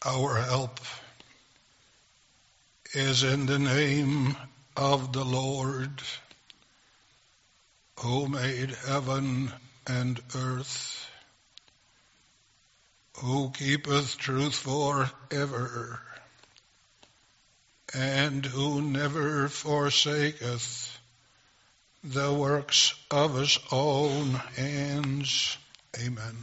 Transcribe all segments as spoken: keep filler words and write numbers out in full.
Our help is in the name of the Lord, who made heaven and earth, who keepeth truth forever, and who never forsaketh the works of his own hands. Amen.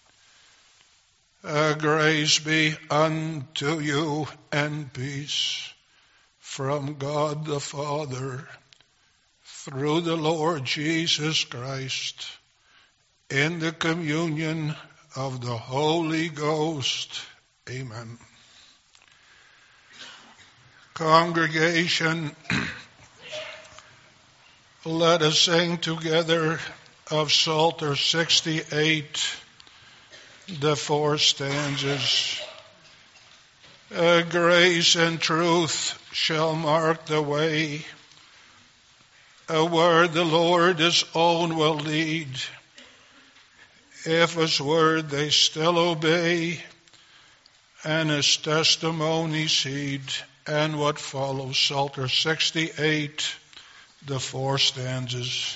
Uh, grace be unto you and peace from God the Father through the Lord Jesus Christ, in the communion of the Holy Ghost. Amen. Congregation, let us sing together of Psalter sixty-eight, the four stanzas. Uh, grace and truth shall mark the way, uh, where the Lord his own will lead. If his word they still obey, and his testimonies heed. And what follows, Psalter sixty-eight, the four stanzas.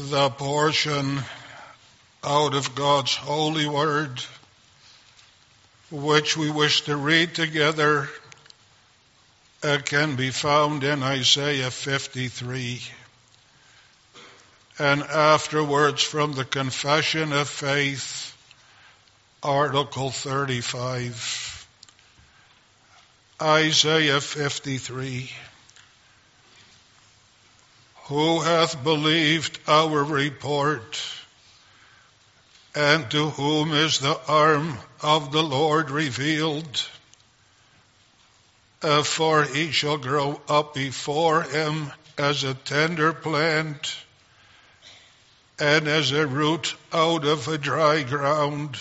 The portion out of God's holy word, which we wish to read together, uh, can be found in Isaiah fifty-three. And afterwards from the Confession of Faith, Article thirty-five. Isaiah fifty-three. Who hath believed our report? And to whom is the arm of the Lord revealed? Uh, for he shall grow up before him as a tender plant, and as a root out of a dry ground.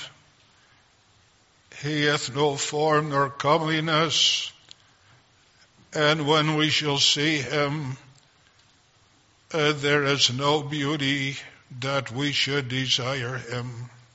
He hath no form nor comeliness, and when we shall see him, uh, there is no beauty that we should desire him.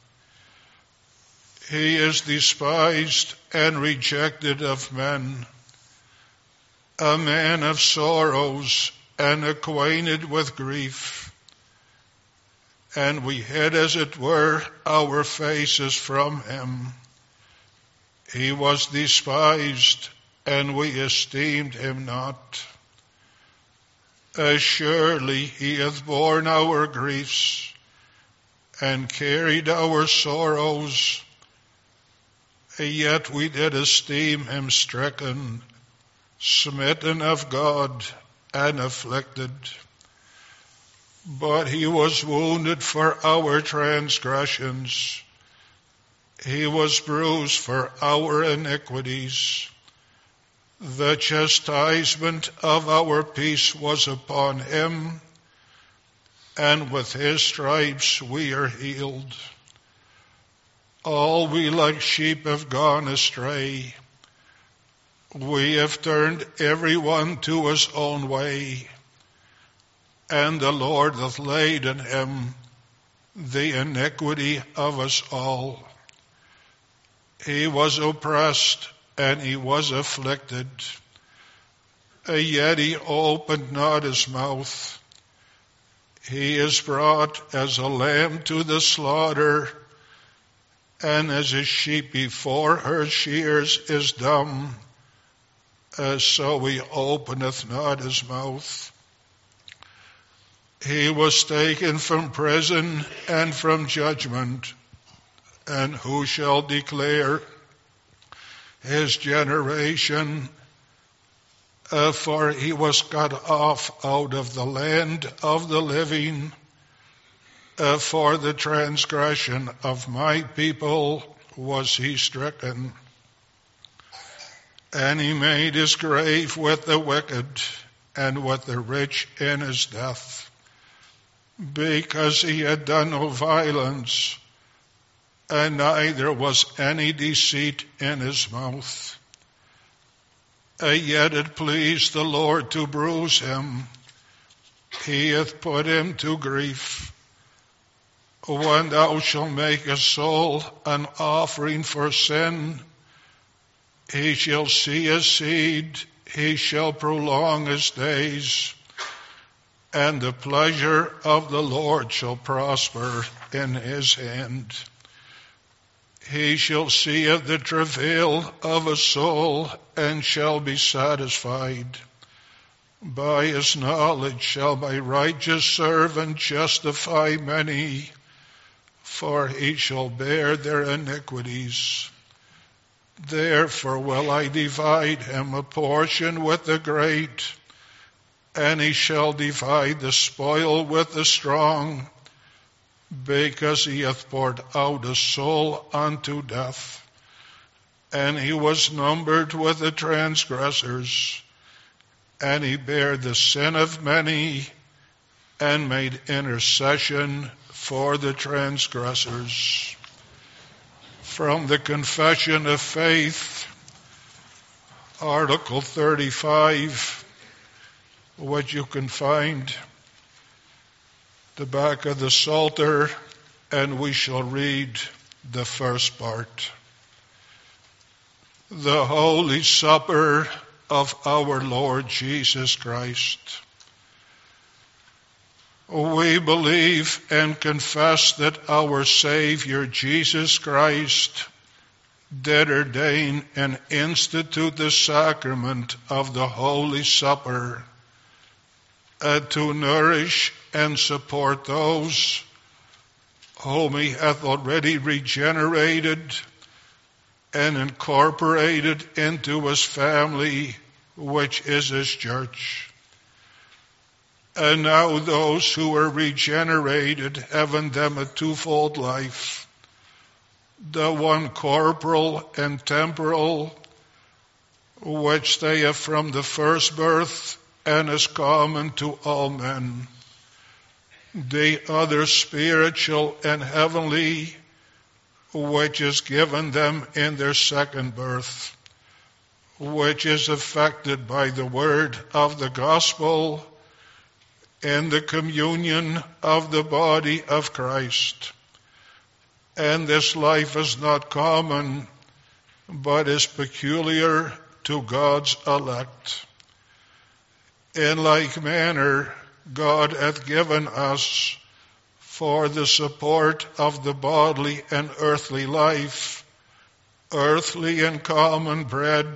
He is despised and rejected of men, a man of sorrows and acquainted with grief. And we hid, as it were, our faces from him. He was despised, and we esteemed him not. As surely he hath borne our griefs, and carried our sorrows, yet we did esteem him stricken, smitten of God, and afflicted. But he was wounded for our transgressions, he was bruised for our iniquities. The chastisement of our peace was upon him, and with his stripes we are healed. All we like sheep have gone astray. We have turned every one to his own way, and the Lord hath laid on him the iniquity of us all. He was oppressed, and he was afflicted, yet he opened not his mouth. He is brought as a lamb to the slaughter, and as a sheep before her shears is dumb, so he openeth not his mouth. He was taken from prison and from judgment, and who shall declare his generation? Uh, for he was cut off out of the land of the living. Uh, for the transgression of my people was he stricken. And he made his grave with the wicked and with the rich in his death, because he had done no violence, and neither was any deceit in his mouth. And yet it pleased the Lord to bruise him. He hath put him to grief. When thou shalt make a soul an offering for sin, he shall see his seed, he shall prolong his days, and the pleasure of the Lord shall prosper in his hand. He shall see of the travail of a soul, and shall be satisfied. By his knowledge shall my righteous servant justify many, for he shall bear their iniquities. Therefore will I divide him a portion with the great, and he shall divide the spoil with the strong, because he hath poured out a soul unto death. And he was numbered with the transgressors, and he bare the sin of many, and made intercession for the transgressors. From the Confession of Faith, Article thirty-five, what you can find the back of the Psalter, and we shall read the first part. The Holy Supper of our Lord Jesus Christ. We believe and confess that our Savior Jesus Christ did ordain and institute the sacrament of the Holy Supper uh, to nourish and support those whom he hath already regenerated and incorporated into his family, which is his church. And now those who are regenerated have in them a twofold life, the one corporal and temporal, which they have from the first birth and is common to all men. The other spiritual and heavenly, which is given them in their second birth, which is affected by the word of the gospel in the communion of the body of Christ. And this life is not common, but is peculiar to God's elect. In like manner, God hath given us for the support of the bodily and earthly life, earthly and common bread,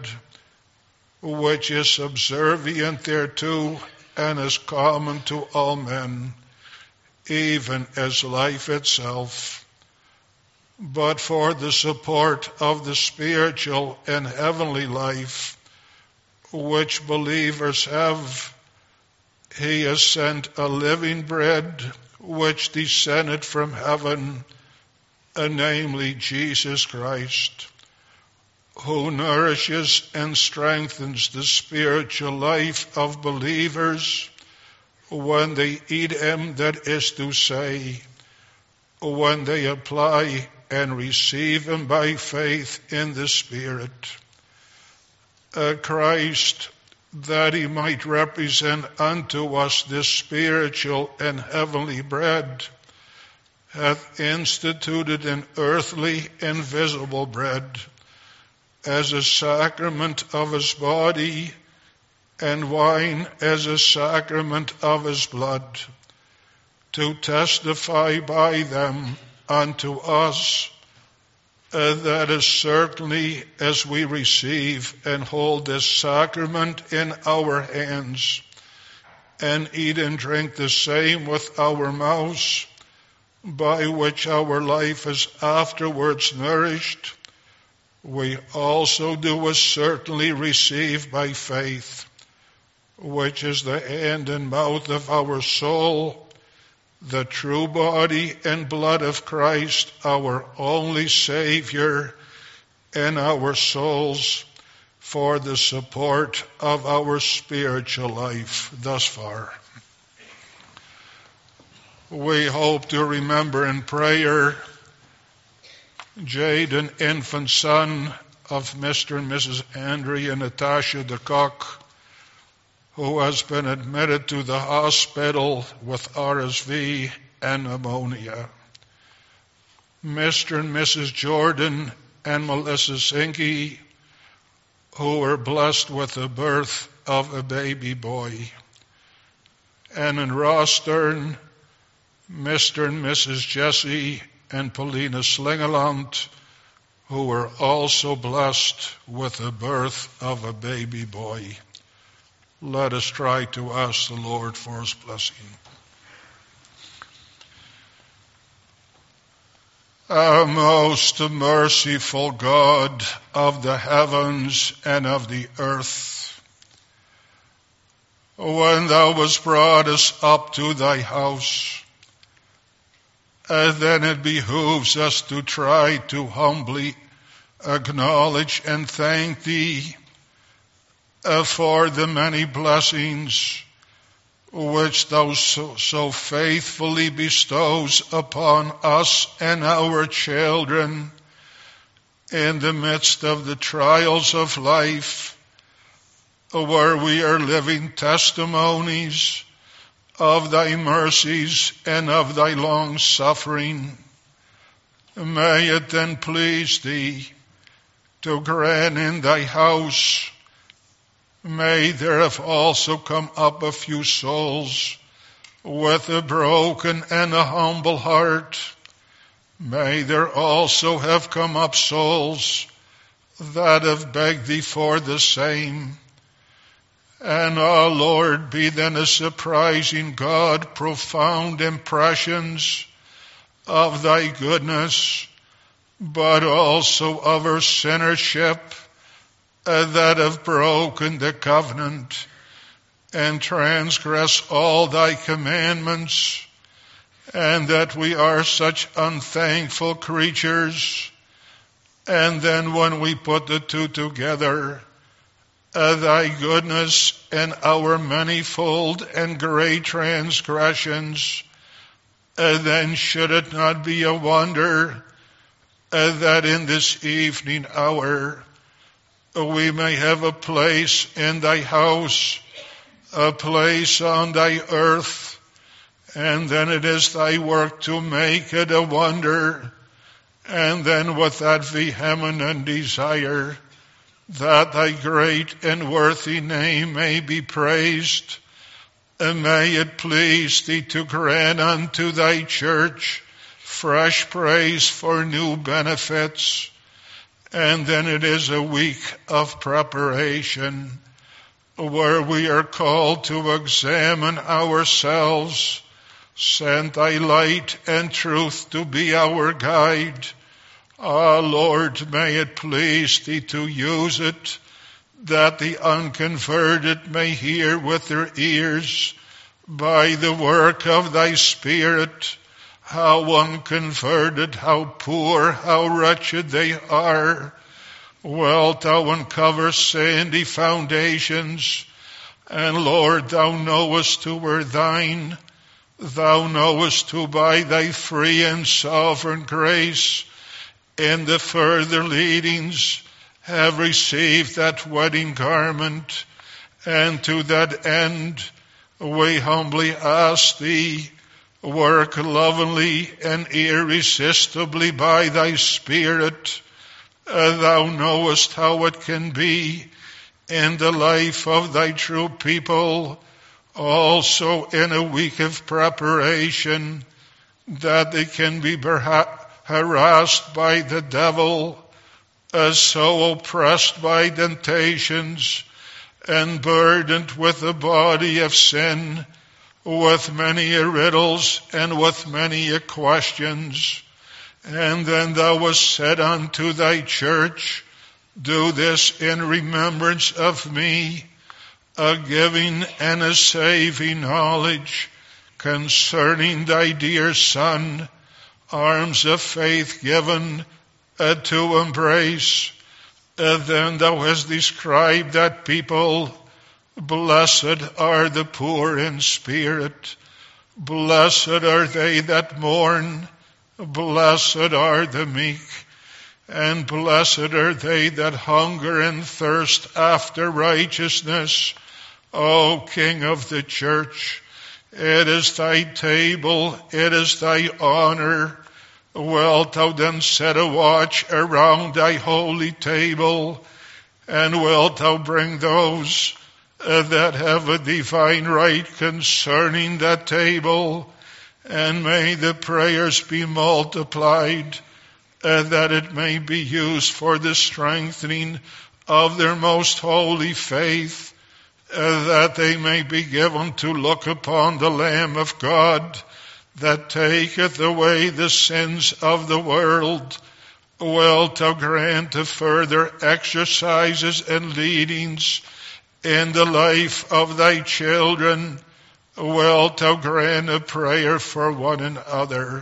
which is subservient thereto and is common to all men, even as life itself. But for the support of the spiritual and heavenly life, which believers have, he has sent a living bread which descended from heaven, and namely Jesus Christ, who nourishes and strengthens the spiritual life of believers when they eat him, that is to say, when they apply and receive him by faith in the Spirit. Uh, Christ, that he might represent unto us this spiritual and heavenly bread, hath instituted an earthly and visible bread as a sacrament of his body, and wine as a sacrament of his blood, to testify by them unto us, uh, that as certainly as we receive and hold this sacrament in our hands, and eat and drink the same with our mouths, by which our life is afterwards nourished, we also do as certainly receive by faith, which is the hand and mouth of our soul, the true body and blood of Christ, our only Savior, and our souls, for the support of our spiritual life thus far. We hope to remember in prayer Jade, an infant son of Mister and Missus Andrea and Natasha DeCock, who has been admitted to the hospital with R S V and pneumonia. Mister and Missus Jordan and Melissa Sinke, who were blessed with the birth of a baby boy. And in Rostern, Mister and Missus Jesse and Paulina Slingeland, who were also blessed with the birth of a baby boy. Let us try to ask the Lord for his blessing. Our most merciful God of the heavens and of the earth, when thou wast brought us up to thy house, and then it behooves us to try to humbly acknowledge and thank thee uh, for the many blessings which thou so, so faithfully bestows upon us and our children in the midst of the trials of life, where we are living testimonies of thy mercies and of thy long suffering. May it then please thee to grant in thy house, may there have also come up a few souls with a broken and a humble heart. May there also have come up souls that have begged thee for the same. And, O Lord, be then a surprising God, profound impressions of thy goodness, but also of our sinnership, uh, that have broken the covenant and transgress all thy commandments, and that we are such unthankful creatures. And then when we put the two together, uh, thy goodness and our manifold and great transgressions, uh, then should it not be a wonder uh, that in this evening hour uh, we may have a place in thy house, a place on thy earth, and then it is thy work to make it a wonder, and then with that vehement desire that thy great and worthy name may be praised, and may it please thee to grant unto thy church fresh praise for new benefits. And then it is a week of preparation where we are called to examine ourselves. Send thy light and truth to be our guide. Ah, Lord, may it please thee to use it, that the unconverted may hear with their ears by the work of thy Spirit how unconverted, how poor, how wretched they are. Wilt thou uncover sandy foundations, and Lord, thou knowest who are thine. Thou knowest who by thy free and sovereign grace in the further leadings have received that wedding garment, and to that end we humbly ask thee, work lovingly and irresistibly by thy Spirit. Uh, thou knowest how it can be in the life of thy true people, also in a week of preparation, that they can be harassed by the devil, as so oppressed by temptations, and burdened with the body of sin, with many a riddles and with many a questions. And then thou wast said unto thy church, do this in remembrance of me, a giving and a saving knowledge concerning thy dear Son, arms of faith given uh, to embrace. Uh, then thou hast described that people, blessed are the poor in spirit, blessed are they that mourn, blessed are the meek, and blessed are they that hunger and thirst after righteousness. O King of the church, it is thy table, it is thy honor. Wilt thou then set a watch around thy holy table, and wilt thou bring those uh, that have a divine right concerning that table, and may the prayers be multiplied, uh, that it may be used for the strengthening of their most holy faith, uh, that they may be given to look upon the Lamb of God that taketh away the sins of the world. Wilt thou grant to further exercises and leadings in the life of thy children? Wilt thou grant a prayer for one another?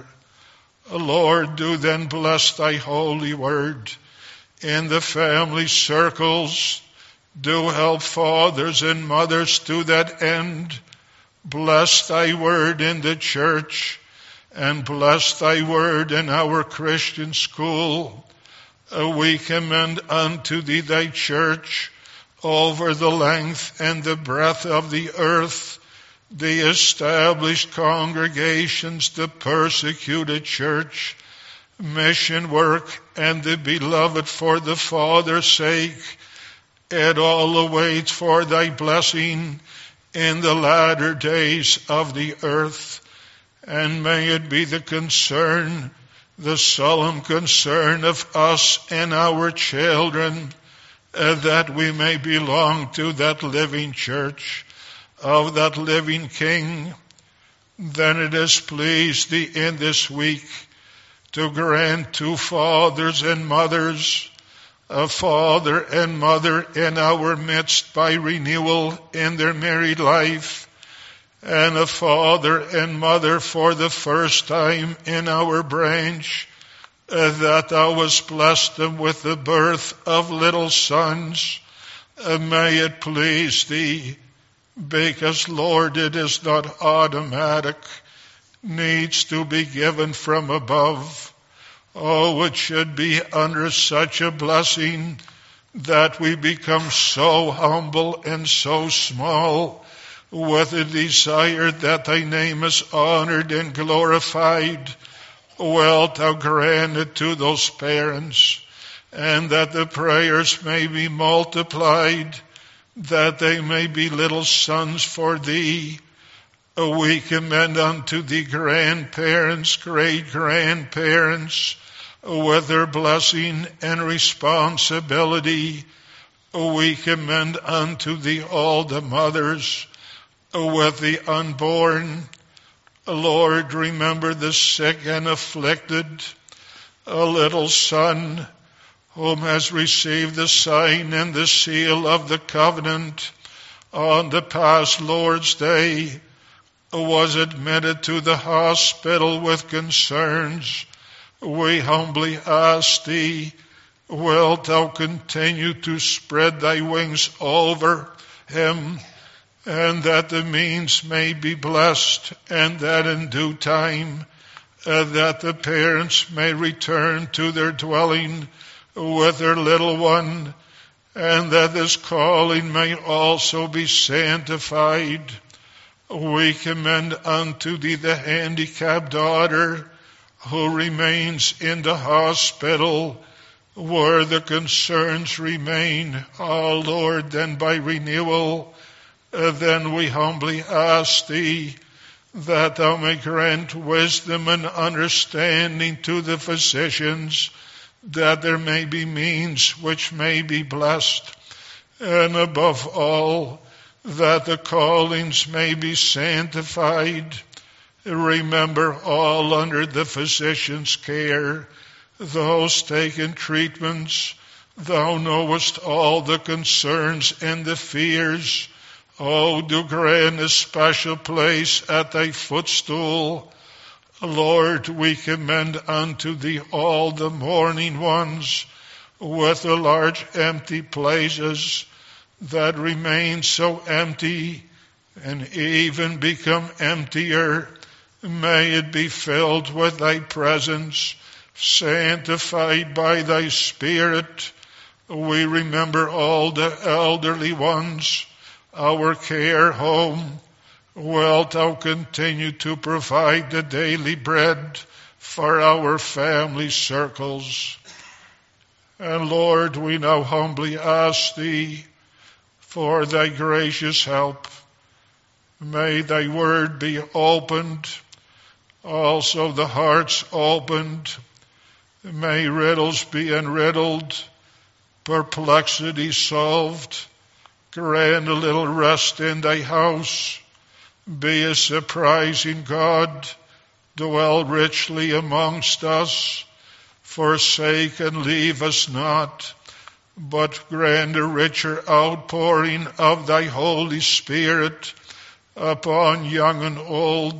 Lord, do then bless thy holy word in the family circles. Do help fathers and mothers to that end. Bless thy word in the church, and bless thy word in our Christian school. We commend unto thee thy church over the length and the breadth of the earth, the established congregations, the persecuted church, mission work, and the beloved for the Father's sake. It all awaits for thy blessing in the latter days of the earth. And may it be the concern, the solemn concern of us and our children, uh, that we may belong to that living church of that living King. Then it has pleased thee in this week to grant to fathers and mothers, a father and mother in our midst by renewal in their married life, and a father and mother for the first time in our branch, uh, that thou hast blessed them with the birth of little sons. Uh, may it please thee, because, Lord, it is not automatic, needs to be given from above. Oh, it should be under such a blessing that we become so humble and so small, with a desire that thy name is honored and glorified. Wilt thou grant it to those parents, and that the prayers may be multiplied, that they may be little sons for thee. We commend unto thee grandparents, great-grandparents, with their blessing and responsibility. We commend unto thee all the mothers with the unborn. Lord, remember the sick and afflicted, a little son whom has received the sign and the seal of the covenant on the past Lord's Day, was admitted to the hospital with concerns. We humbly ask thee, wilt thou continue to spread thy wings over him, and that the means may be blessed, and that in due time uh, that the parents may return to their dwelling with their little one, and that this calling may also be sanctified. We commend unto thee the handicapped daughter who remains in the hospital, where the concerns remain. O Lord, then by renewal, uh, then we humbly ask thee that thou may grant wisdom and understanding to the physicians, that there may be means which may be blessed, and above all, that the callings may be sanctified. Remember all under the physician's care, those taking treatments. Thou knowest all the concerns and the fears. Oh, do grant a special place at thy footstool. Lord, we commend unto thee all the mourning ones with the large empty places that remain so empty and even become emptier. May it be filled with thy presence, sanctified by thy Spirit. We remember all the elderly ones, our care home. Wilt thou continue to provide the daily bread for our family circles? And Lord, we now humbly ask thee for thy gracious help. May thy word be opened, also the hearts opened. May riddles be unriddled, perplexity solved. Grant a little rest in thy house. Be a surprising God. Dwell richly amongst us. Forsake and leave us not, but grant a richer outpouring of thy Holy Spirit upon young and old.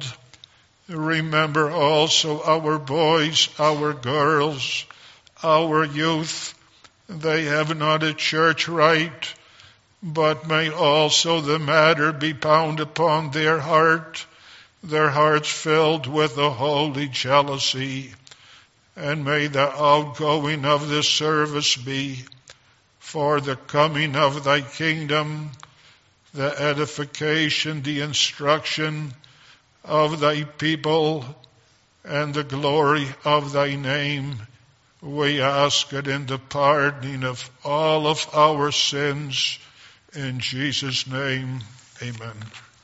Remember also our boys, our girls, our youth. They have not a church right, but may also the matter be bound upon their heart, their hearts filled with a holy jealousy. And may the outgoing of this service be for the coming of thy kingdom, the edification, the instruction of thy people, and the glory of thy name. We ask it in the pardoning of all of our sins. In Jesus' name, Amen.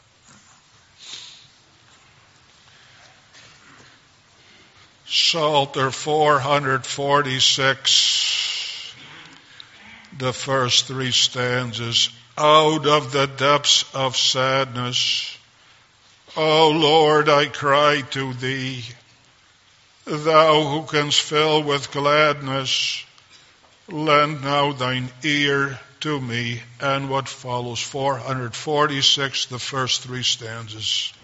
Psalter four forty-six, the first three stanzas. Out of the depths of sadness, O Lord, I cry to thee. Thou who canst fill with gladness, lend now thine ear to me. And what follows, four forty-six, the first three stanzas.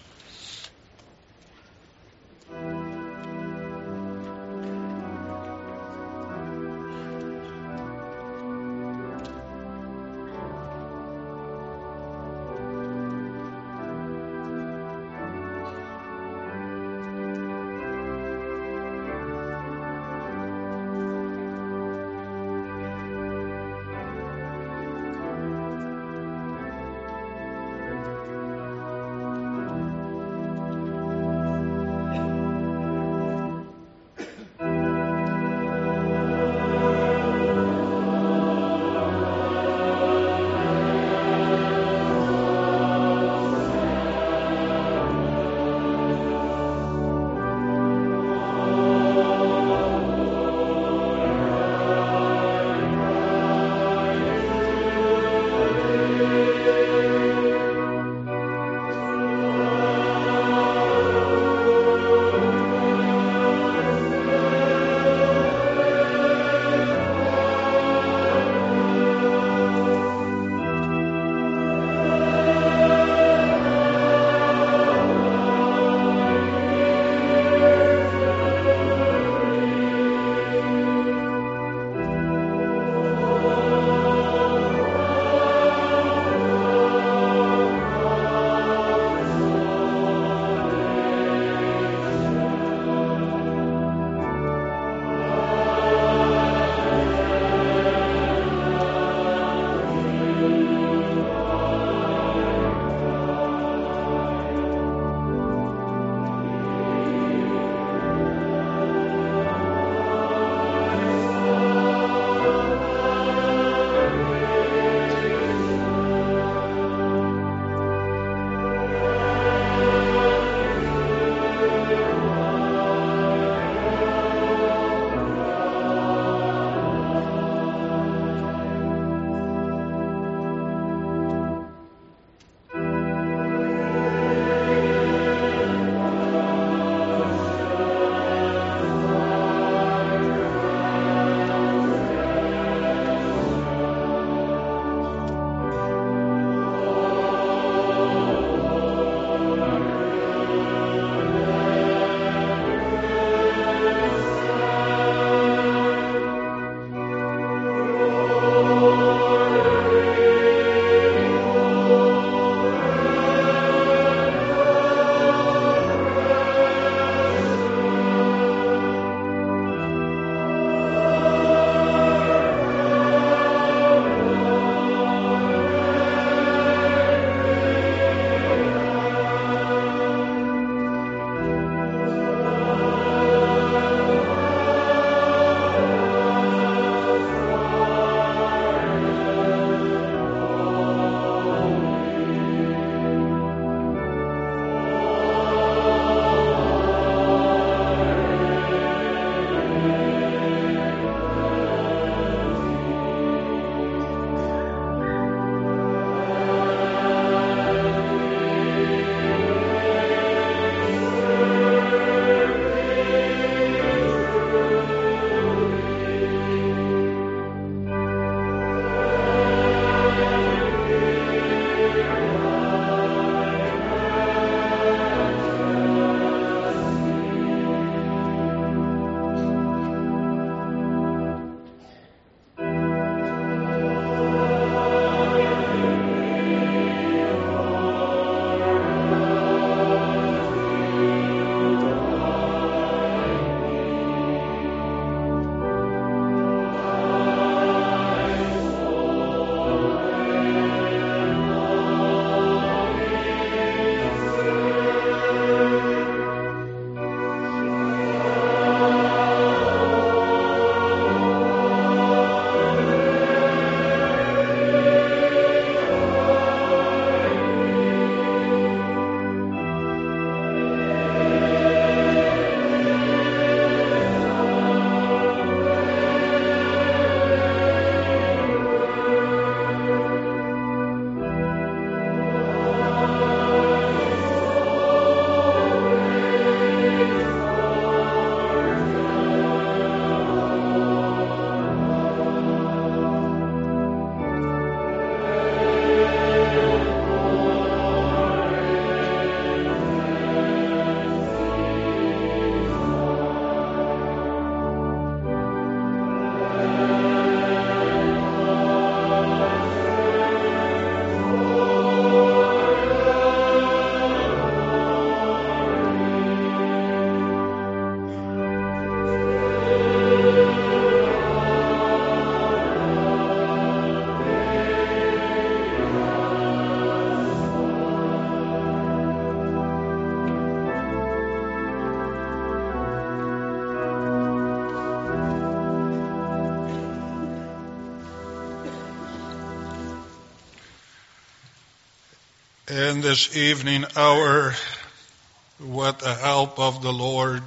In this evening hour, with the help of the Lord,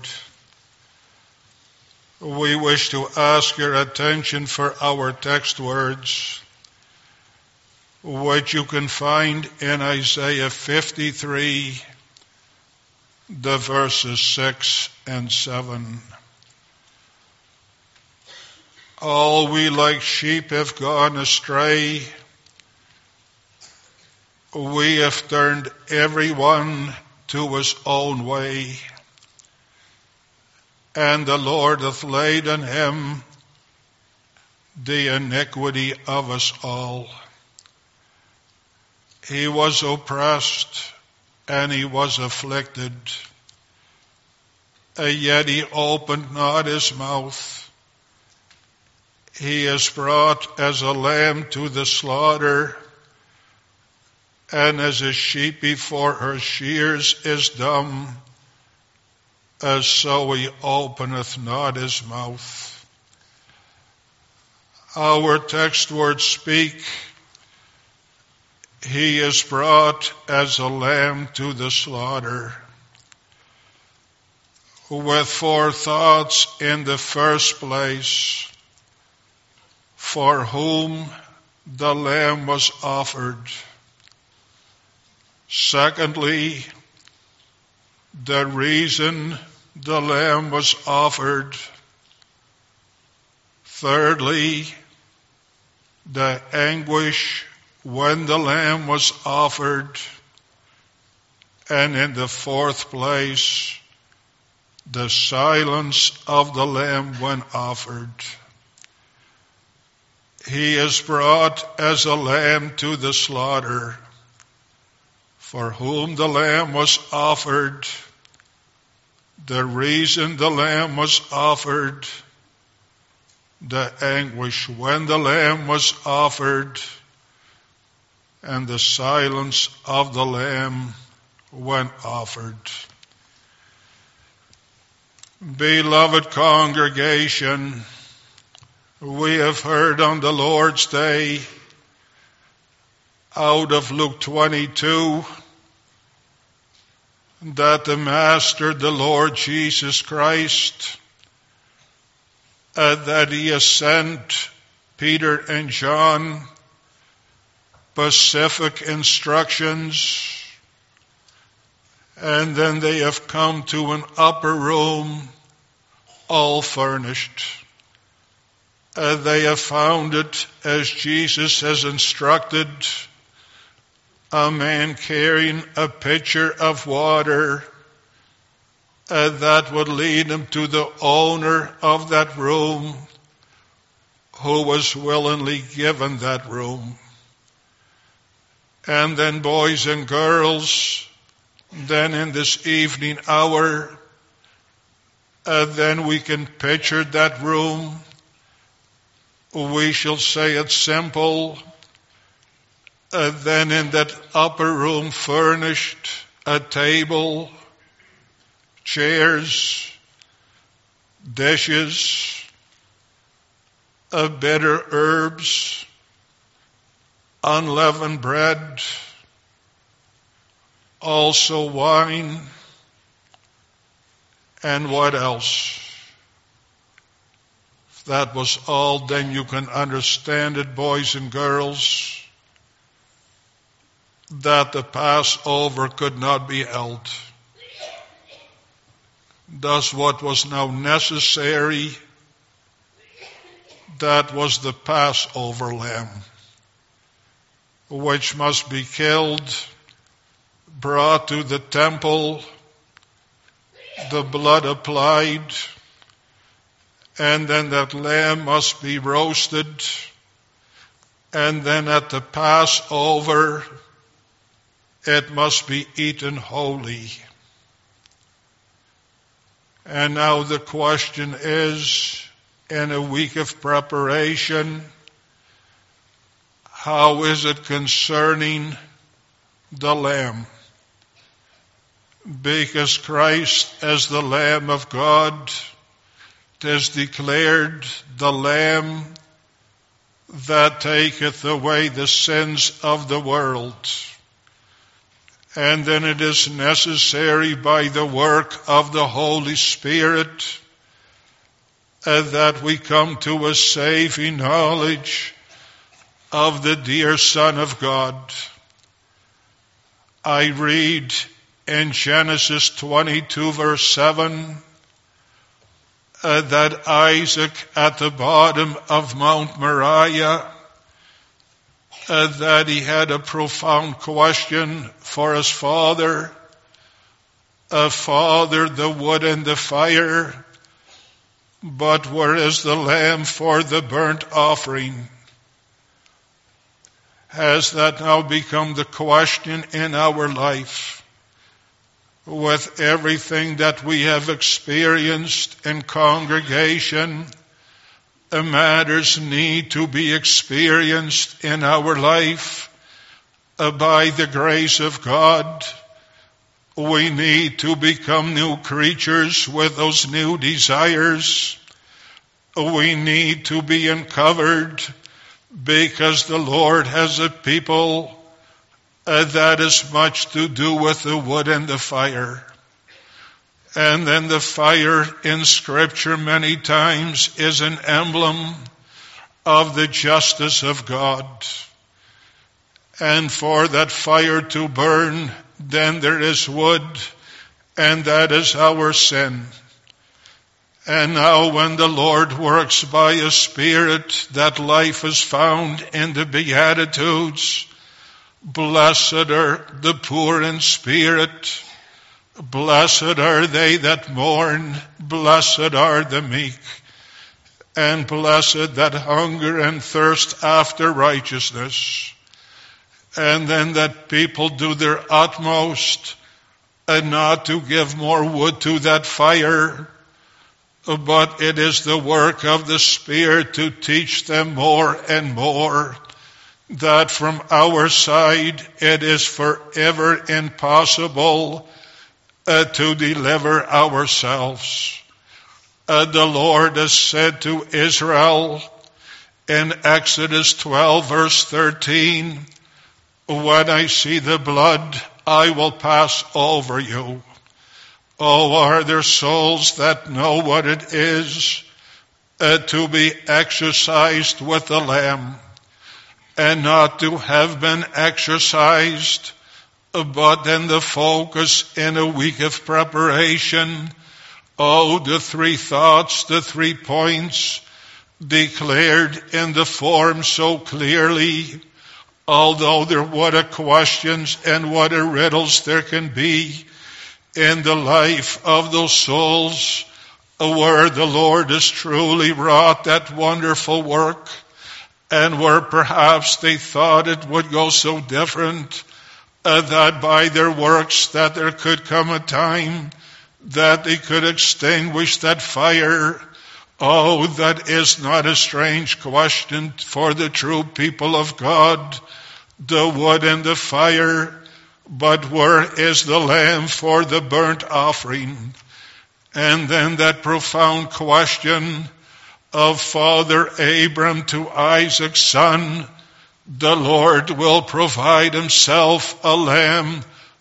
we wish to ask your attention for our text words, which you can find in Isaiah fifty-three, the verses six and seven. All we like sheep have gone astray. We have turned everyone to his own way, and the Lord hath laid on him the iniquity of us all. He was oppressed and he was afflicted, yet he opened not his mouth. He is brought as a lamb to the slaughter, and as a sheep before her shears is dumb, as so he openeth not his mouth. Our text words speak, he is brought as a lamb to the slaughter. With four thoughts in the first place, for whom the lamb was offered. Secondly, the reason the lamb was offered. Thirdly, the anguish when the lamb was offered. And in the fourth place, the silence of the lamb when offered. He is brought as a lamb to the slaughter, for whom the lamb was offered, the reason the lamb was offered, the anguish when the lamb was offered, and the silence of the lamb when offered. Beloved congregation, we have heard on the Lord's Day out of Luke twenty-two that the Master, the Lord Jesus Christ, uh, that he has sent Peter and John specific instructions, and then they have come to an upper room all furnished. Uh, they have found it as Jesus has instructed, a man carrying a pitcher of water uh, that would lead him to the owner of that room, who was willingly given that room. And then, boys and girls, then in this evening hour, uh, then we can picture that room. We shall say it simple. Uh, then in that upper room furnished a table, chairs, dishes, uh, bitter herbs, unleavened bread, also wine, and what else? If that was all, then you can understand it, boys and girls, that the Passover could not be held. Thus what was now necessary, that was the Passover lamb, which must be killed, brought to the temple, the blood applied, and then that lamb must be roasted, and then at the Passover, it must be eaten wholly. And now the question is, in a week of preparation, how is it concerning the Lamb? Because Christ, as the Lamb of God, is declared the Lamb that taketh away the sins of the world. And then it is necessary by the work of the Holy Spirit uh, that we come to a saving knowledge of the dear Son of God. I read in Genesis twenty-two verse seven uh, that Isaac at the bottom of Mount Moriah, uh, that he had a profound question for his father. Uh, Father, the wood and the fire, but where is the lamb for the burnt offering? Has that now become the question in our life? With everything that we have experienced in congregation, matters need to be experienced in our life uh, by the grace of God. We need to become new creatures with those new desires. We need to be uncovered because the Lord has a people uh, that has much to do with the wood and the fire. And then the fire in Scripture many times is an emblem of the justice of God. And for that fire to burn, then there is wood, and that is our sin. And now when the Lord works by His Spirit, that life is found in the Beatitudes. Blessed are the poor in spirit. Blessed are they that mourn. Blessed are the meek. And blessed that hunger and thirst after righteousness. And then that people do their utmost and not to give more wood to that fire, but it is the work of the Spirit to teach them more and more that from our side it is forever impossible uh, to deliver ourselves. Uh, the Lord has said to Israel in Exodus twelve verse thirteen, when I see the blood, I will pass over you. Oh, are there souls that know what it is uh, to be exercised with the Lamb and not to have been exercised, but then the focus in a week of preparation. Oh, the three thoughts, the three points declared in the form so clearly. Although there what a questions and what a riddles there can be in the life of those souls where the Lord has truly wrought that wonderful work, and where perhaps they thought it would go so different uh, that by their works that there could come a time that they could extinguish that fire. Oh, that is not a strange question for the true people of God. The wood and the fire, but where is the lamb for the burnt offering? And then that profound question of Father Abram to Isaac's son, the Lord will provide Himself a lamb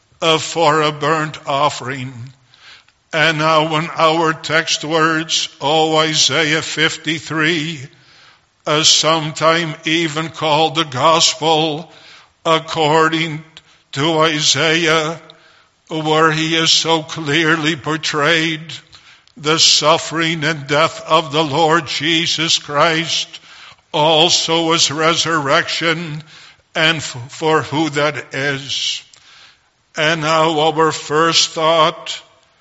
for a burnt offering. And now in our text words, oh, Isaiah fifty-three, uh, sometime even called the gospel according to Isaiah, where he is so clearly portrayed the suffering and death of the Lord Jesus Christ, also His resurrection, and f- for who that is. And now our first thought,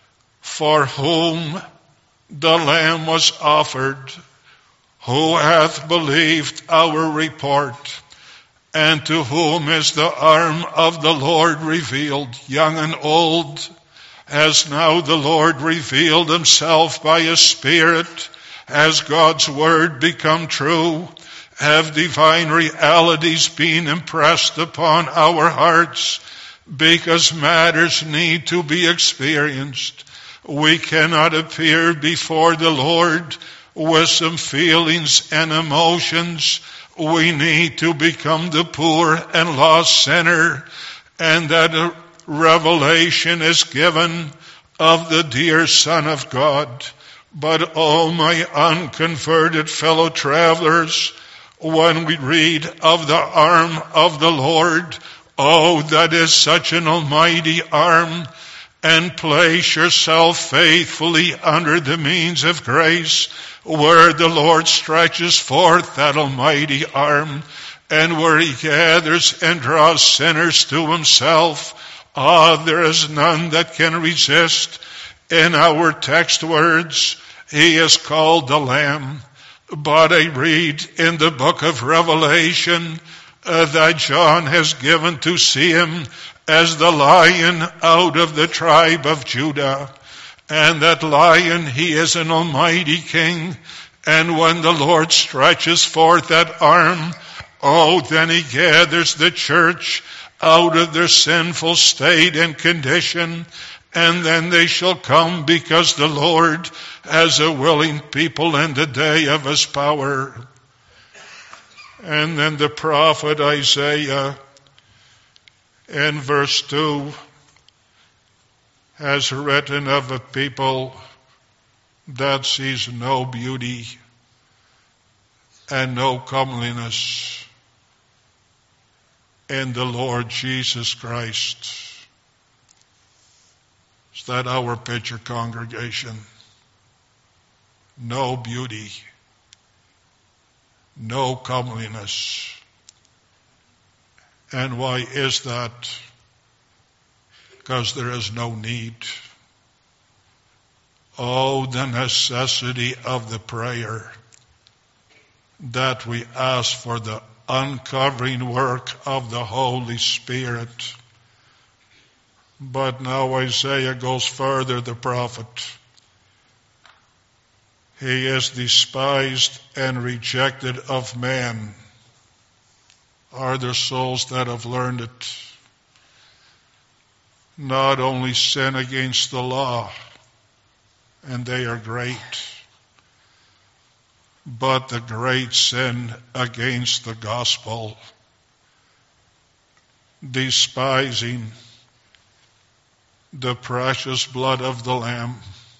for whom the Lamb was offered, who hath believed our report, and to whom is the arm of the Lord revealed, young and old, has now the Lord revealed Himself by His Spirit, has God's Word become true, have divine realities been impressed upon our hearts, because matters need to be experienced. We cannot appear before the Lord with some feelings and emotions. We need to become the poor and lost sinner, and that revelation is given of the dear Son of God. But all my unconverted fellow travelers, when we read of the arm of the Lord, oh, that is such an almighty arm, and place yourself faithfully under the means of grace, where the Lord stretches forth that almighty arm, and where he gathers and draws sinners to himself. Ah, there is none that can resist. In our text words, he is called the Lamb. But I read in the book of Revelation uh, that John has given to see him as the Lion out of the tribe of Judah. And that Lion, he is an almighty king. And when the Lord stretches forth that arm, oh, then he gathers the church out of their sinful state and condition. And then they shall come because the Lord has a willing people in the day of his power. And then the prophet Isaiah in verse two has written of a people that sees no beauty and no comeliness in the Lord Jesus Christ. Is that our picture, congregation? No beauty, no comeliness. And why is that? Because there is no need. Oh, the necessity of the prayer that we ask for the uncovering work of the Holy Spirit. But now Isaiah goes further, the prophet. He is despised and rejected of man. Are there souls that have learned it? Not only sin against the law, and they are great, but the great sin against the gospel, despising the precious blood of the Lamb.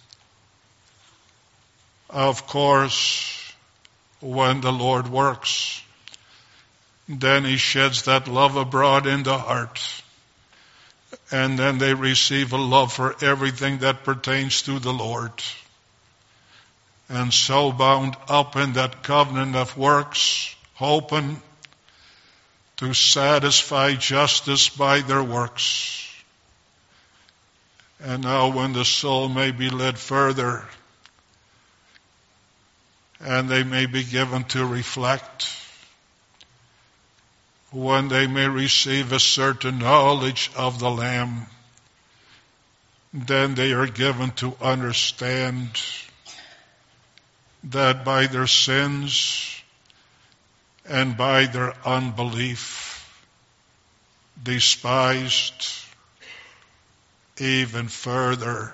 Of course, when the Lord works, then he sheds that love abroad in the heart. And then they receive a love for everything that pertains to the Lord. And so bound up in that covenant of works, hoping to satisfy justice by their works. And now when the soul may be led further, and they may be given to reflect, when they may receive a certain knowledge of the Lamb, then they are given to understand that by their sins and by their unbelief, despised even further,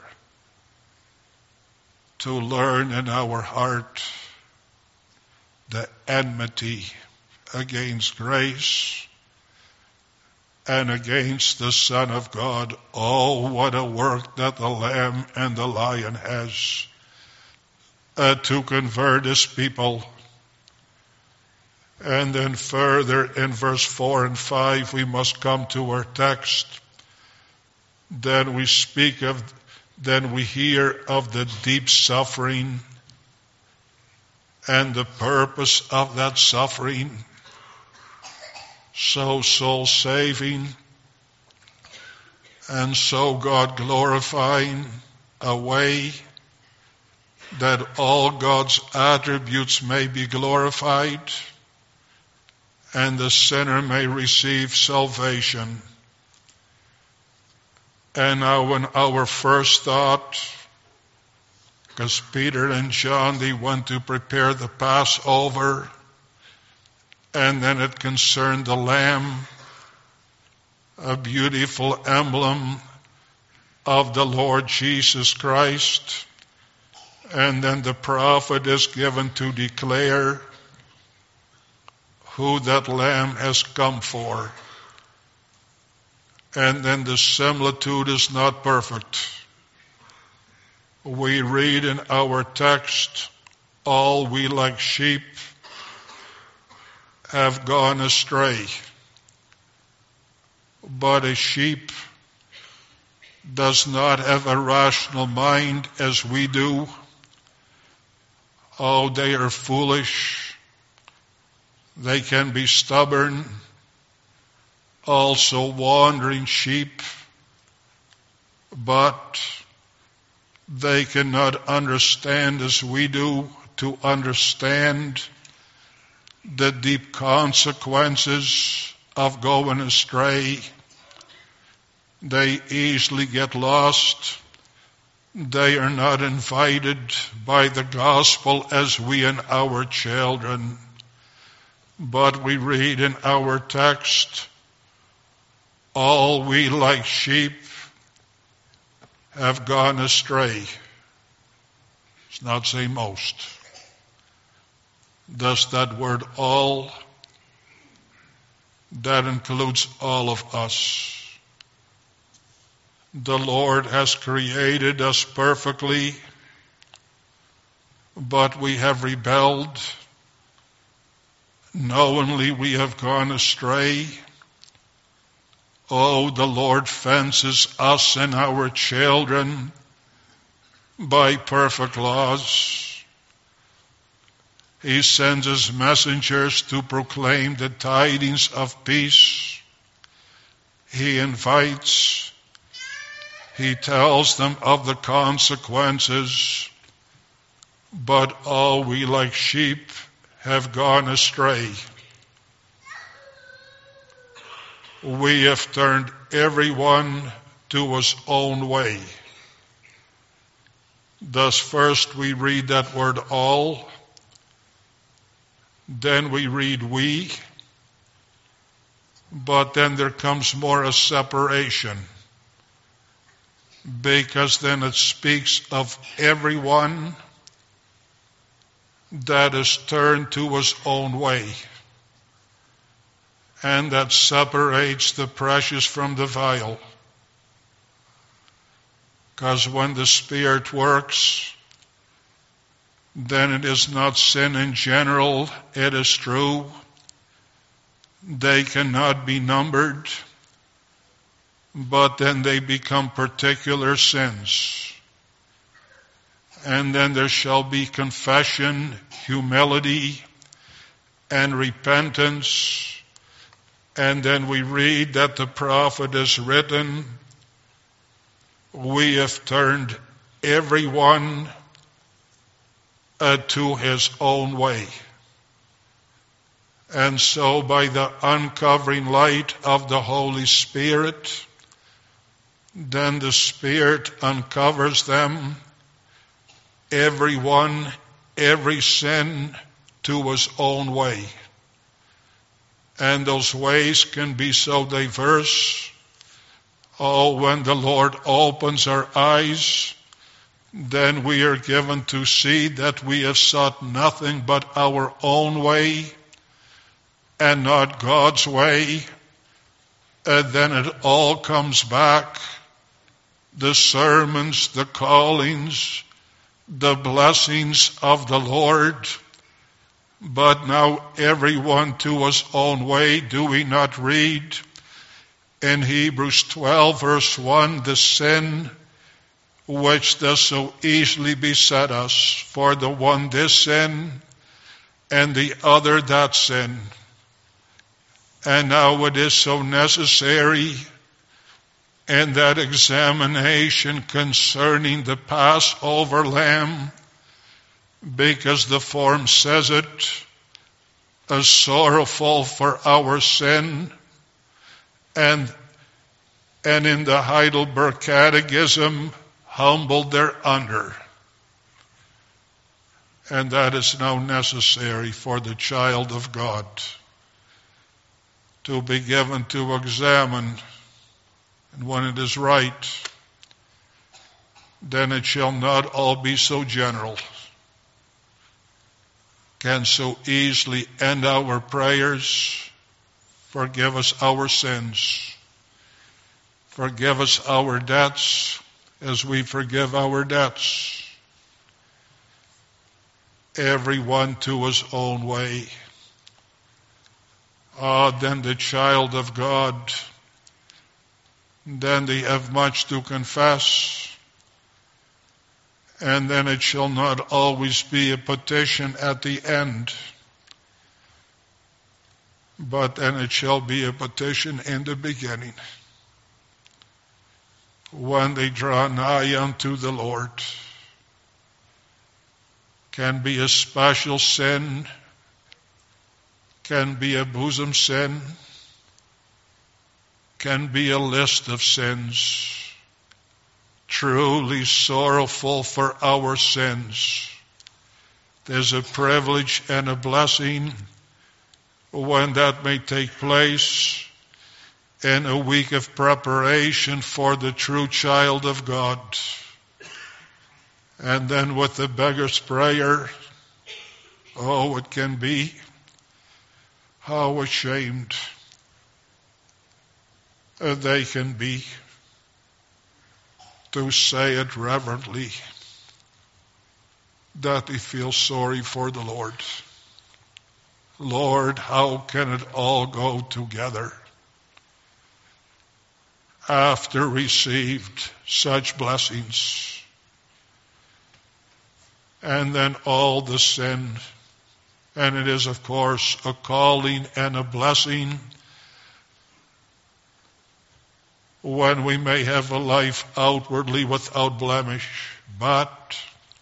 to learn in our heart the enmity against grace and against the Son of God. Oh, what a work that the Lamb and the Lion has uh, to convert his people. And then further in verse four and five, we must come to our text. Then we speak of, then we hear of the deep suffering and the purpose of that suffering. So soul-saving and so God-glorifying, a way that all God's attributes may be glorified and the sinner may receive salvation. And now in our first thought, because Peter and John, they went to prepare the Passover, and then it concerned the Lamb, a beautiful emblem of the Lord Jesus Christ. And then the prophet is given to declare who that Lamb has come for. and then the similitude is not perfect. We read in our text, all we like sheep have gone astray. But a sheep does not have a rational mind as we do. Oh, they are foolish. They can be stubborn. Also wandering sheep. But they cannot understand as we do to understand the deep consequences of going astray. They easily get lost. They are not invited by the gospel as we and our children. But we read in our text, all we like sheep have gone astray. It's not say most. Does that word all? That includes all of us. The Lord has created us perfectly, but we have rebelled. Knowingly we have gone astray. Oh, the Lord fences us and our children by perfect laws. He sends his messengers to proclaim the tidings of peace. He invites, he tells them of the consequences, but all we like sheep have gone astray. We have turned everyone to his own way. Thus first we read that word all, then we read we, but then there comes more a separation, because then it speaks of everyone that is turned to his own way. And that separates the precious from the vile. Because when the Spirit works, then it is not sin in general, it is true. They cannot be numbered, but then they become particular sins. And then there shall be confession, humility, and repentance. And then we read that the prophet has written, we have turned everyone uh, to his own way. And so by the uncovering light of the Holy Spirit, then the Spirit uncovers them, everyone, every sin, to his own way. And those ways can be so diverse. Oh, when the Lord opens our eyes, then we are given to see that we have sought nothing but our own way and not God's way. And then it all comes back. The sermons, the callings, the blessings of the Lord. But now everyone to his own way. Do we not read in Hebrews twelve verse one, the sin which does so easily beset us, for the one this sin and the other that sin. And now it is so necessary in that examination concerning the Passover lamb, because the form says it, as sorrowful for our sin, and and in the Heidelberg Catechism, humbled thereunder. And that is now necessary for the child of God to be given to examine. And when it is right, then it shall not all be so general. Can so easily end our prayers, forgive us our sins. Forgive us our debts as we forgive our debts. Everyone to his own way. Ah, then the child of God, then they have much to confess. And then it shall not always be a petition at the end, but then it shall be a petition in the beginning. When they draw nigh unto the Lord, can be a special sin, can be a bosom sin, can be a list of sins. Truly sorrowful for our sins. There's a privilege and a blessing when that may take place in a week of preparation for the true child of God. And then with the beggar's prayer, oh, it can be how ashamed they can be to say it reverently, that they feel sorry for the Lord. Lord, how can it all go together after received such blessings? And then all the sin, and it is of course a calling and a blessing when we may have a life outwardly without blemish. But,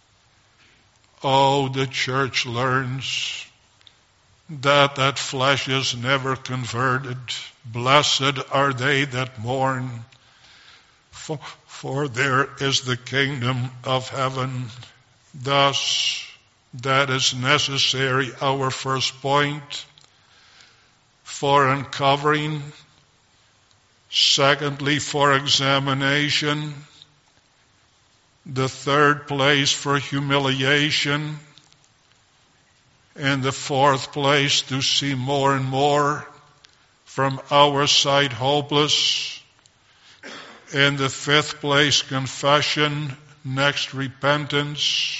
oh, the church learns that that flesh is never converted. Blessed are they that mourn, for, for there is the kingdom of heaven. Thus, that is necessary, our first point, for uncovering. Secondly, for examination. The third place for humiliation. And the fourth place to see more and more from our side hopeless. In the fifth place, confession, next repentance.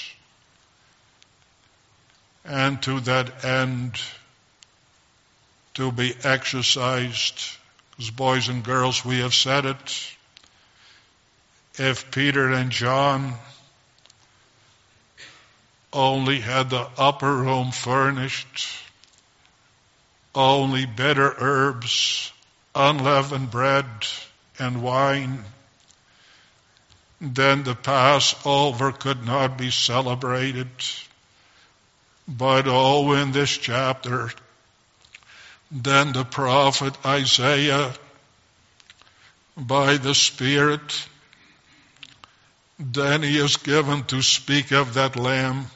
And to that end, to be exercised. As boys and girls, we have said it. If Peter and John only had the upper room furnished, only bitter herbs, unleavened bread, and wine, then the Passover could not be celebrated. But oh, in this chapter, then the prophet Isaiah, by the Spirit, then he is given to speak of that Lamb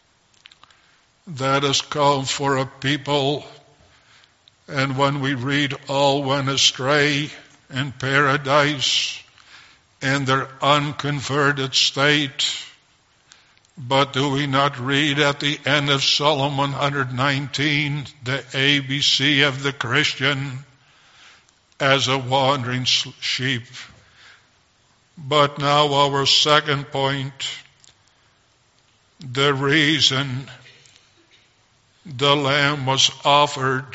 that has come for a people. And when we read, all went astray in paradise in their unconverted state. But do we not read at the end of Psalm one nineteen, the A B C of the Christian, as a wandering sheep? But now our second point, the reason the Lamb was offered.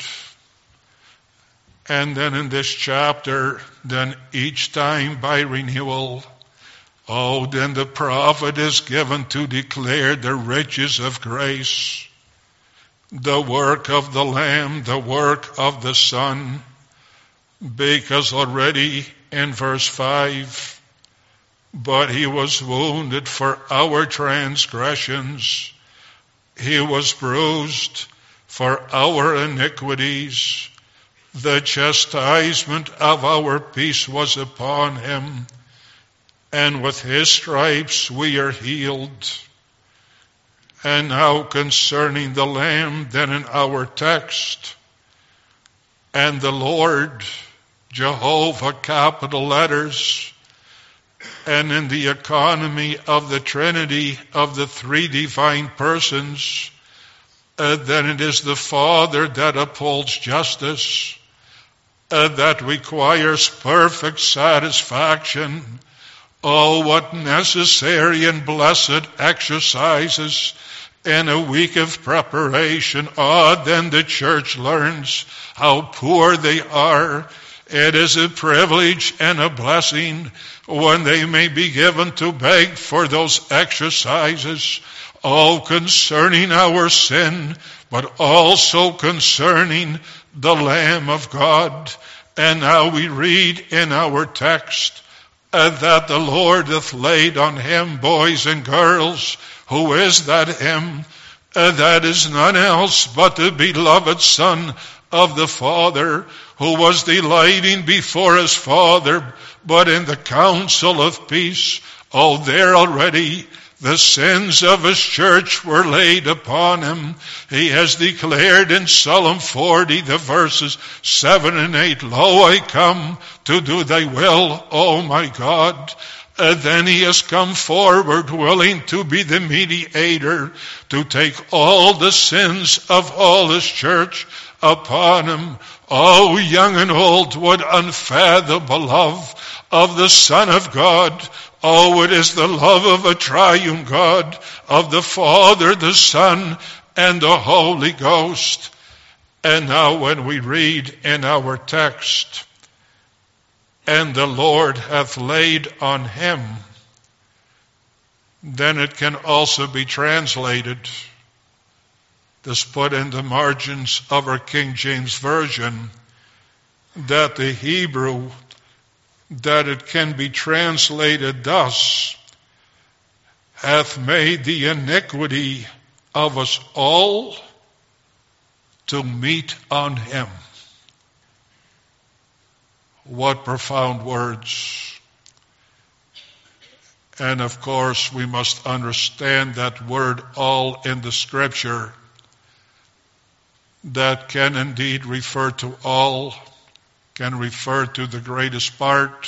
And then in this chapter, then each time by renewal, oh, then the prophet is given to declare the riches of grace, the work of the Lamb, the work of the Son, because already in verse five, but he was wounded for our transgressions, he was bruised for our iniquities, the chastisement of our peace was upon him, and with his stripes we are healed. And now concerning the Lamb, then in our text, and the Lord, Jehovah, capital letters, and in the economy of the Trinity of the three divine persons, uh, then it is the Father that upholds justice, uh, that requires perfect satisfaction. Oh, what necessary and blessed exercises in a week of preparation. Ah, oh, then the church learns how poor they are. It is a privilege and a blessing when they may be given to beg for those exercises. Oh, concerning our sin, but also concerning the Lamb of God. And now we read in our text uh, that the Lord hath laid on him, boys and girls. Who is that him? Uh, that is none else but the beloved Son of the Father, who was delighting before his Father, but in the council of peace. Oh, there already the sins of his church were laid upon him. He has declared in Psalm forty, the verses seven and eight, Lo, I come to do thy will, O my God. Uh, then he has come forward willing to be the mediator, to take all the sins of all his church upon him. Oh, young and old, what unfathomable love of the Son of God. Oh, it is the love of a triune God, of the Father, the Son, and the Holy Ghost. And now when we read in our text, and the Lord hath laid on him, then it can also be translated, this put in the margins of our King James Version, that the Hebrew, that it can be translated thus, hath made the iniquity of us all to meet on him. What profound words. And of course, we must understand that word all in the Scripture, that can indeed refer to all, can refer to the greatest part,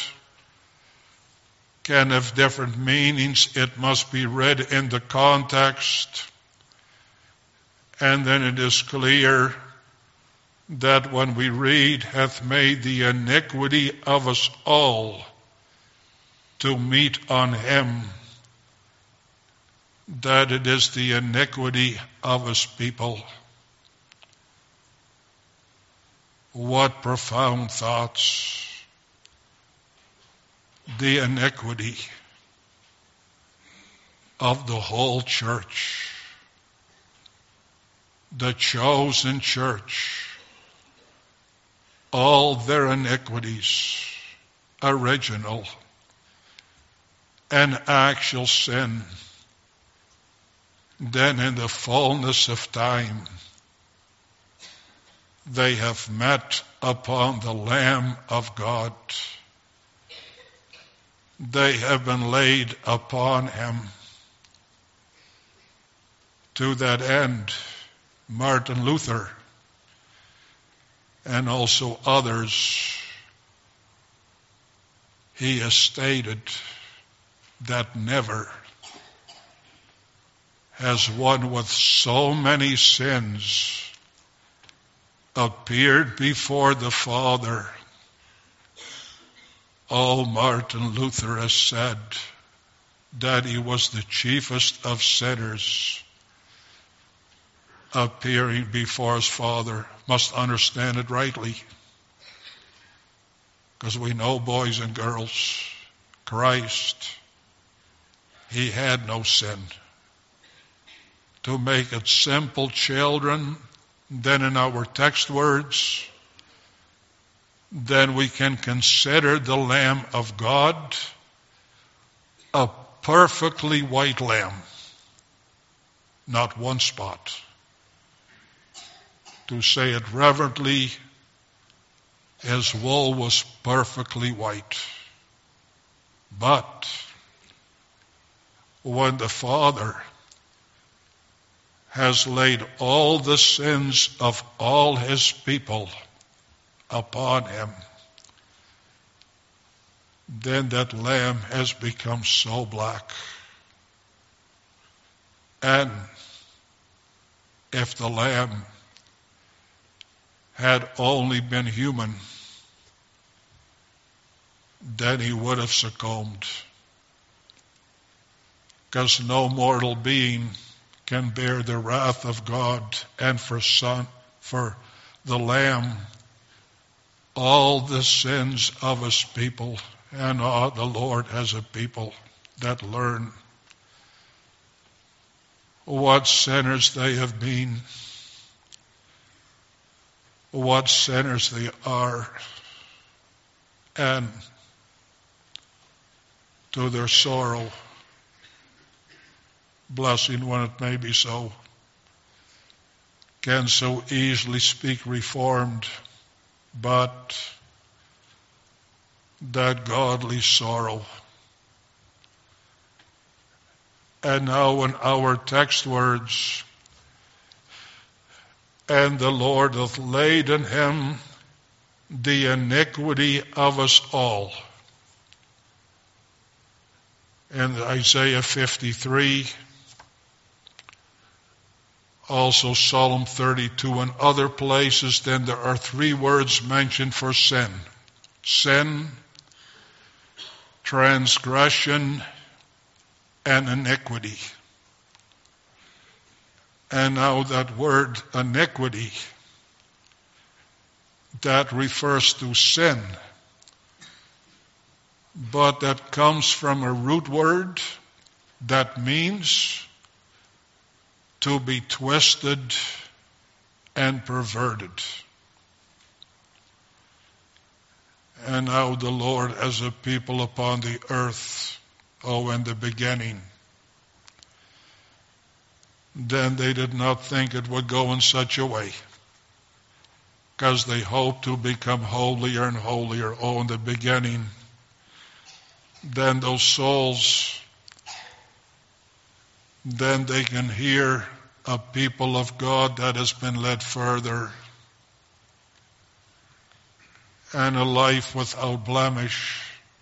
can have different meanings. It must be read in the context. And then it is clear that when we read, hath made the iniquity of us all to meet on him, that it is the iniquity of his people. What profound thoughts. The iniquity of the whole church, the chosen church, all their iniquities, original and actual sin, then in the fullness of time, they have met upon the Lamb of God. They have been laid upon him. To that end, Martin Luther and also others, he has stated that never has one with so many sins appeared before the Father. Oh, Martin Luther has said that he was the chiefest of sinners appearing before his Father. Must understand it rightly, because we know, boys and girls, Christ, he had no sin. To make it simple, children, then in our text words, then we can consider the Lamb of God a perfectly white lamb, not one spot. To say it reverently, his wool was perfectly white. But when the Father has laid all the sins of all his people upon him, then that lamb has become so black. And if the lamb had only been human, then he would have succumbed. Because no mortal being can bear the wrath of God, and for son, for the Lamb, all the sins of his people, and all the Lord has a people that learn what sinners they have been, what sinners they are, and to their sorrow, blessing when it may be so, can so easily speak reformed, but that godly sorrow. And now in our text words, and the Lord hath laid in him the iniquity of us all. And Isaiah fifty-three, also Psalm thirty-two, and other places, then there are three words mentioned for sin. Sin, transgression, and iniquity. And now that word iniquity, that refers to sin, but that comes from a root word that means to be twisted and perverted. And now the Lord as a people upon the earth, oh, in the beginning, then they did not think it would go in such a way, because they hoped to become holier and holier, oh, in the beginning. Then those souls, then they can hear a people of God that has been led further, and a life without blemish,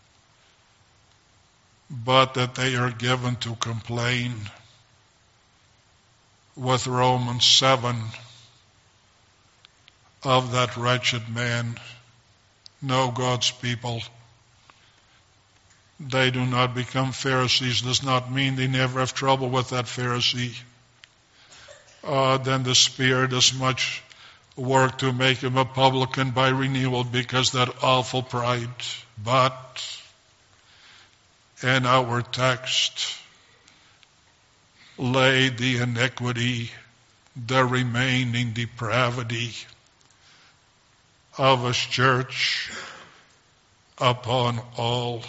but that they are given to complain with Romans seven of that wretched man. No, God's people, they do not become Pharisees. Does not mean they never have trouble with that Pharisee. Uh, then the Spirit does much work to make him a publican by renewal, because that awful pride. But in our text, lay the iniquity, the remaining depravity of his church upon all.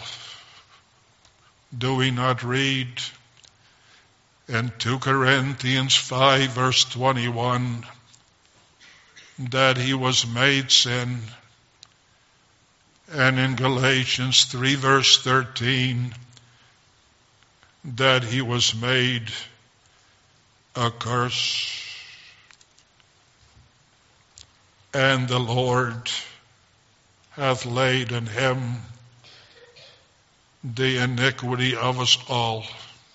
Do we not read in two Corinthians five verse twenty-one that he was made sin, and in Galatians three verse thirteen that he was made a curse? And the Lord hath laid in him the iniquity of us all.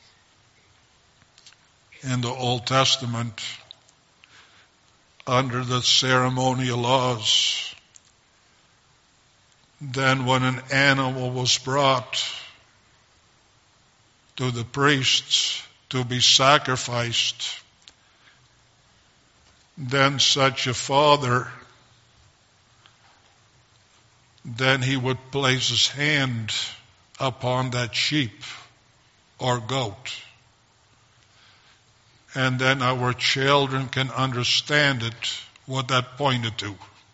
In the Old Testament, under the ceremonial laws, then when an animal was brought to the priests to be sacrificed, then such a father, then he would place his hand upon that sheep or goat. And then our children can understand it, what that pointed to.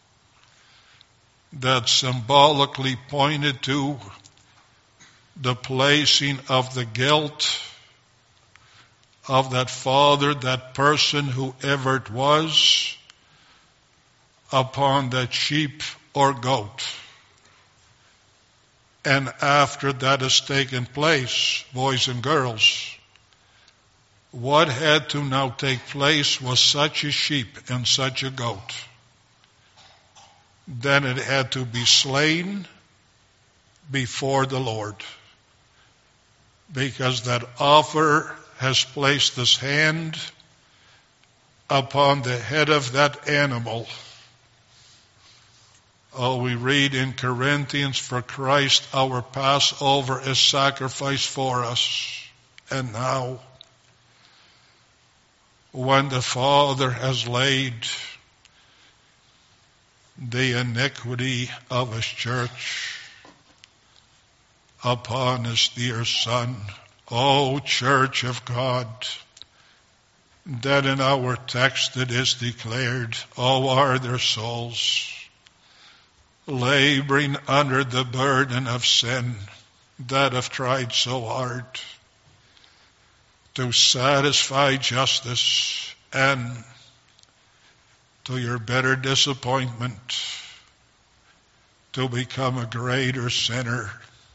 That symbolically pointed to the placing of the guilt of that father, that person, whoever it was, upon that sheep or goat. And after that has taken place, boys and girls, what had to now take place was such a sheep and such a goat. Then it had to be slain before the Lord, because that offerer has placed his hand upon the head of that animal. Oh, we read in Corinthians, for Christ our Passover is sacrificed for us. And now, when the Father has laid the iniquity of his church upon his dear Son, O Church of God, that in our text it is declared, oh, are their souls laboring under the burden of sin that have tried so hard to satisfy justice, and to your bitter disappointment to become a greater sinner.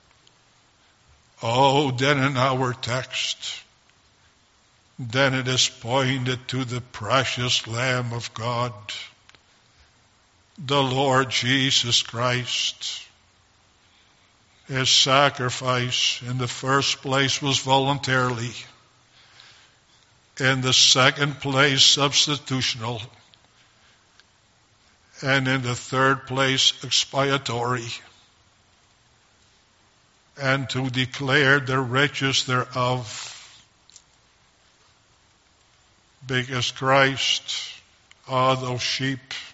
Oh, then in our text, then it is pointed to the precious Lamb of God, the Lord Jesus Christ. His sacrifice in the first place was voluntarily, in the second place substitutional, and in the third place expiatory, and to declare the riches thereof. Because Christ, ah, those sheep,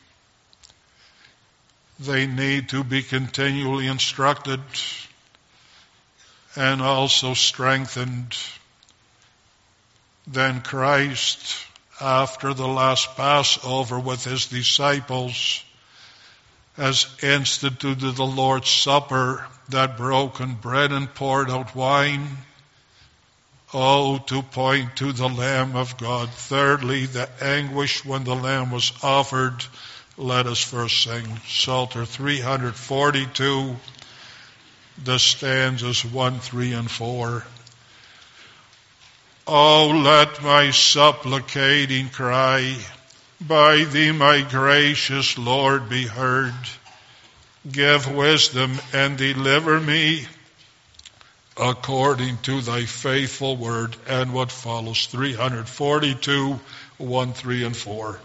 they need to be continually instructed and also strengthened. Then Christ, after the last Passover with his disciples, has instituted the Lord's Supper, that broken bread and poured out wine, oh, to point to the Lamb of God. Thirdly, the anguish when the Lamb was offered. Let us first sing Psalter three forty-two, the stanzas one, three, and four. Oh, let my supplicating cry by thee, my gracious Lord, be heard. Give wisdom and deliver me according to thy faithful word. And what follows, three forty-two, one, three, and four.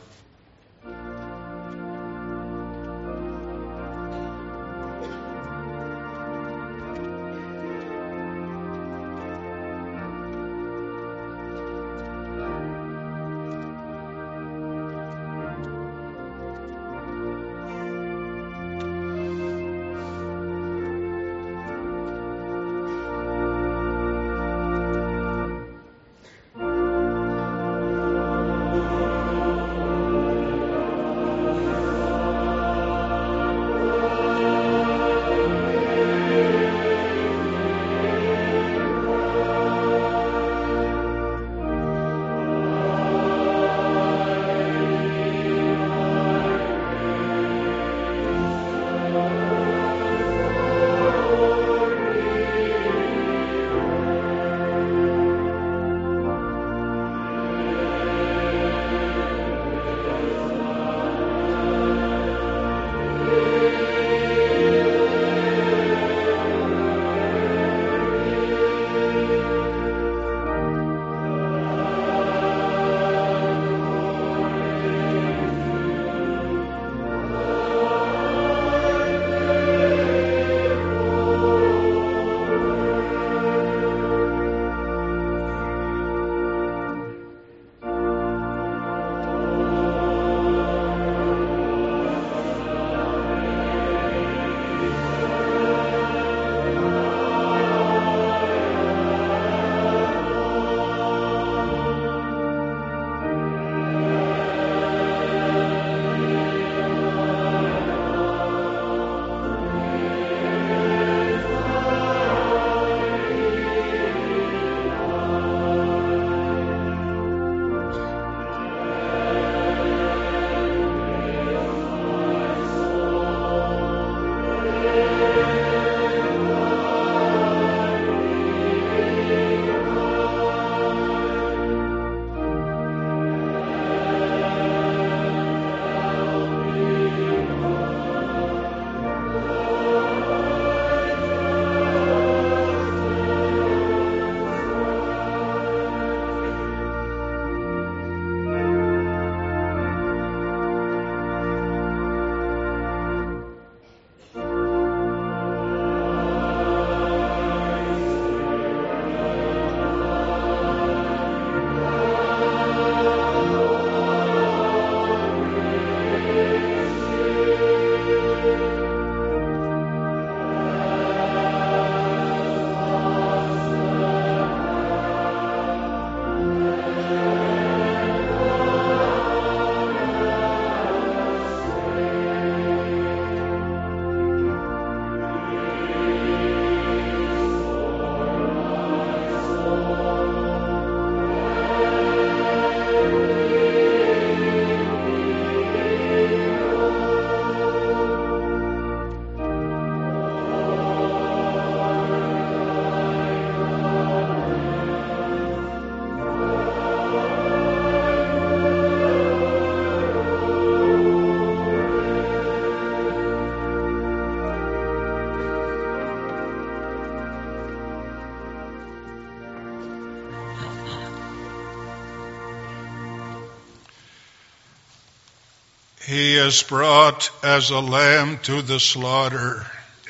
He is brought as a lamb to the slaughter,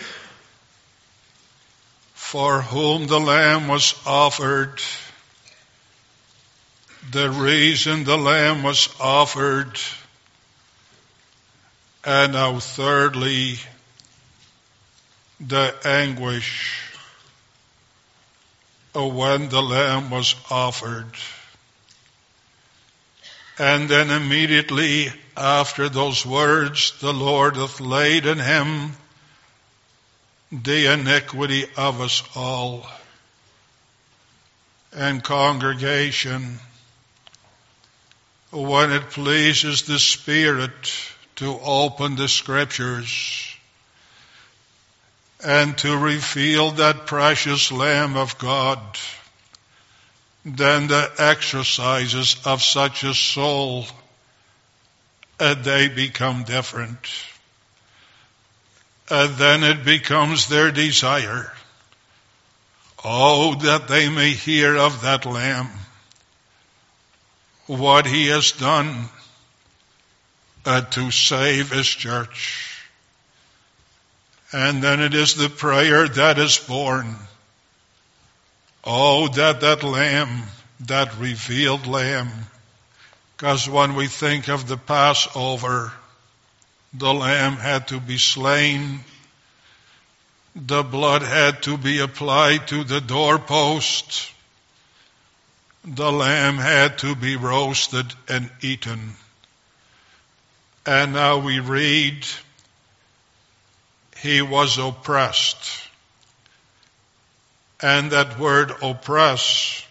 for whom the lamb was offered. The reason the lamb was offered. And now thirdly, the anguish of when the lamb was offered. And then immediately after those words, the Lord hath laid in him the iniquity of us all. And congregation, when it pleases the Spirit to open the Scriptures and to reveal that precious Lamb of God, then the exercises of such a soul, uh, they become different. Uh, then it becomes their desire, oh, that they may hear of that Lamb, what he has done uh, to save his church. And then it is the prayer that is born, oh, that that Lamb, that revealed Lamb, because when we think of the Passover, the Lamb had to be slain, the blood had to be applied to the doorpost, the Lamb had to be roasted and eaten. And now we read, he was oppressed. And that word oppress,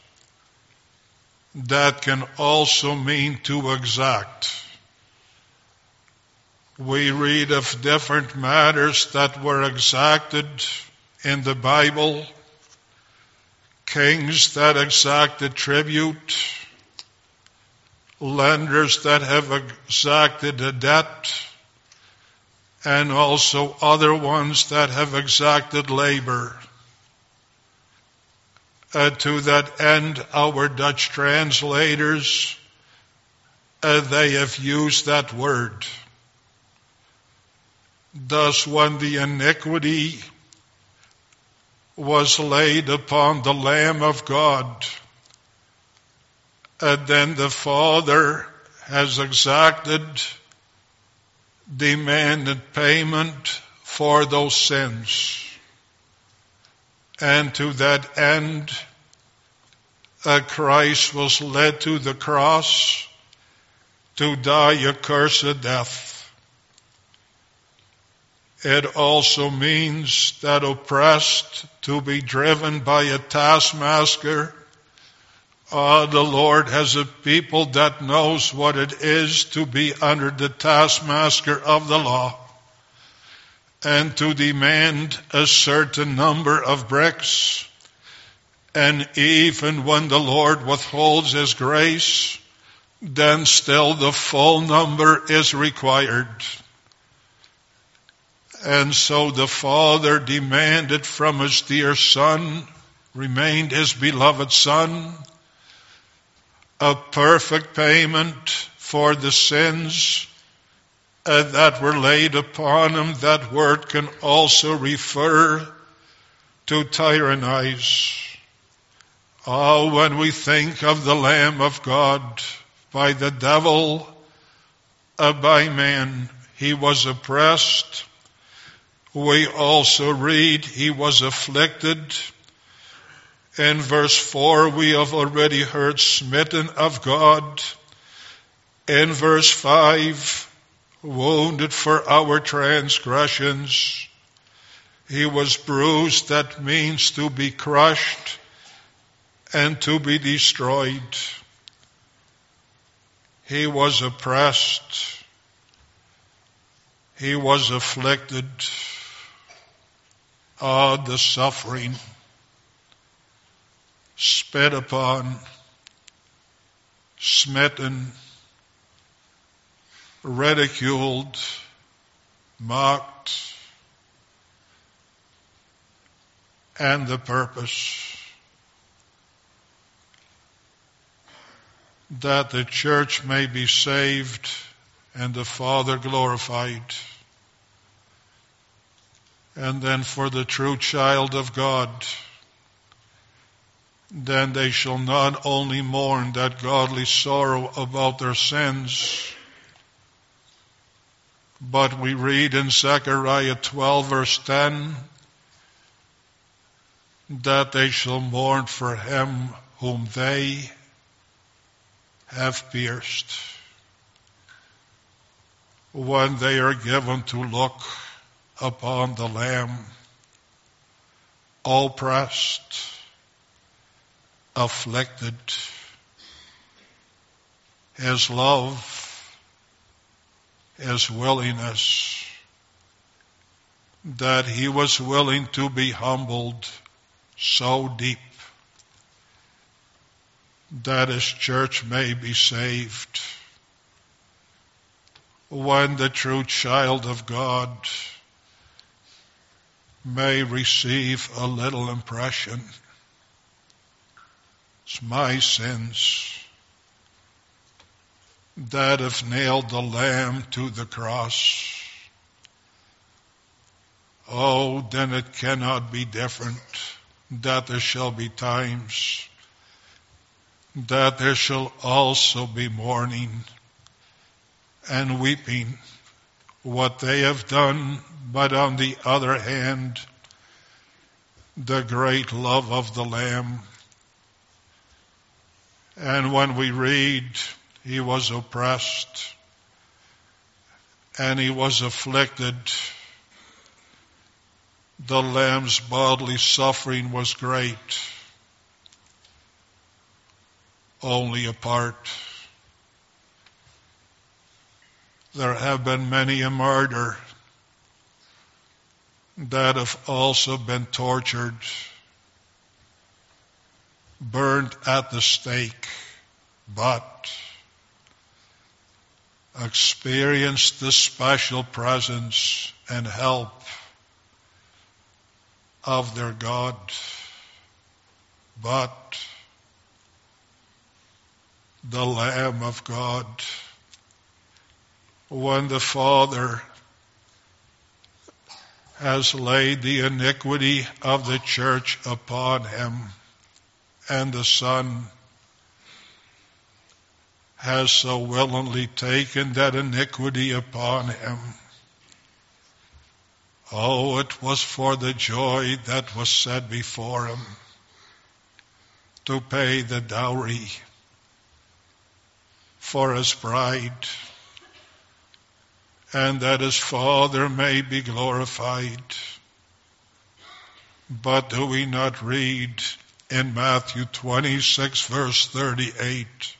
that can also mean to exact. We read of different matters that were exacted in the Bible. Kings that exacted tribute, lenders that have exacted a debt, and also other ones that have exacted labor. Uh, to that end, our Dutch translators, uh, they have used that word. Thus, when the iniquity was laid upon the Lamb of God, and then the Father has exacted, demanded payment for those sins. And to that end, uh, Christ was led to the cross to die a cursed death. It also means that oppressed, to be driven by a taskmaster. Uh, the Lord has a people that knows what it is to be under the taskmaster of the law and to demand a certain number of bricks. And even when the Lord withholds his grace, then still the full number is required. And so the Father demanded from his dear Son, remained his beloved Son, a perfect payment for the sins uh, that were laid upon him. That word can also refer to tyrannize. Oh, when we think of the Lamb of God, by the devil, uh, by man, he was oppressed. We also read he was afflicted. In verse four, we have already heard smitten of God. In verse five, wounded for our transgressions. He was bruised, that means to be crushed and to be destroyed. He was oppressed. He was afflicted. Ah, the suffering, spit upon, smitten, ridiculed, mocked, and the purpose that the church may be saved and the Father glorified. And then for the true child of God, then they shall not only mourn that godly sorrow about their sins, but we read in Zechariah twelve verse ten, that they shall mourn for him whom they have pierced, when they are given to look upon the Lamb, oppressed, afflicted, his love, his willingness, that he was willing to be humbled so deep that his church may be saved. When the true child of God may receive a little impression, it's my sins that have nailed the Lamb to the cross. Oh, then it cannot be different, that there shall be times that there shall also be mourning and weeping what they have done, but on the other hand, the great love of the Lamb. And when we read, he was oppressed and he was afflicted, the Lamb's bodily suffering was great, only a part. There have been many a martyr that have also been tortured, burned at the stake, but experienced the special presence and help of their God. But the Lamb of God, when the Father has laid the iniquity of the church upon him, and the Son has so willingly taken that iniquity upon him, oh, it was for the joy that was set before him to pay the dowry for his bride, and that his Father may be glorified. But do we not read in Matthew twenty-six verse thirty-eight,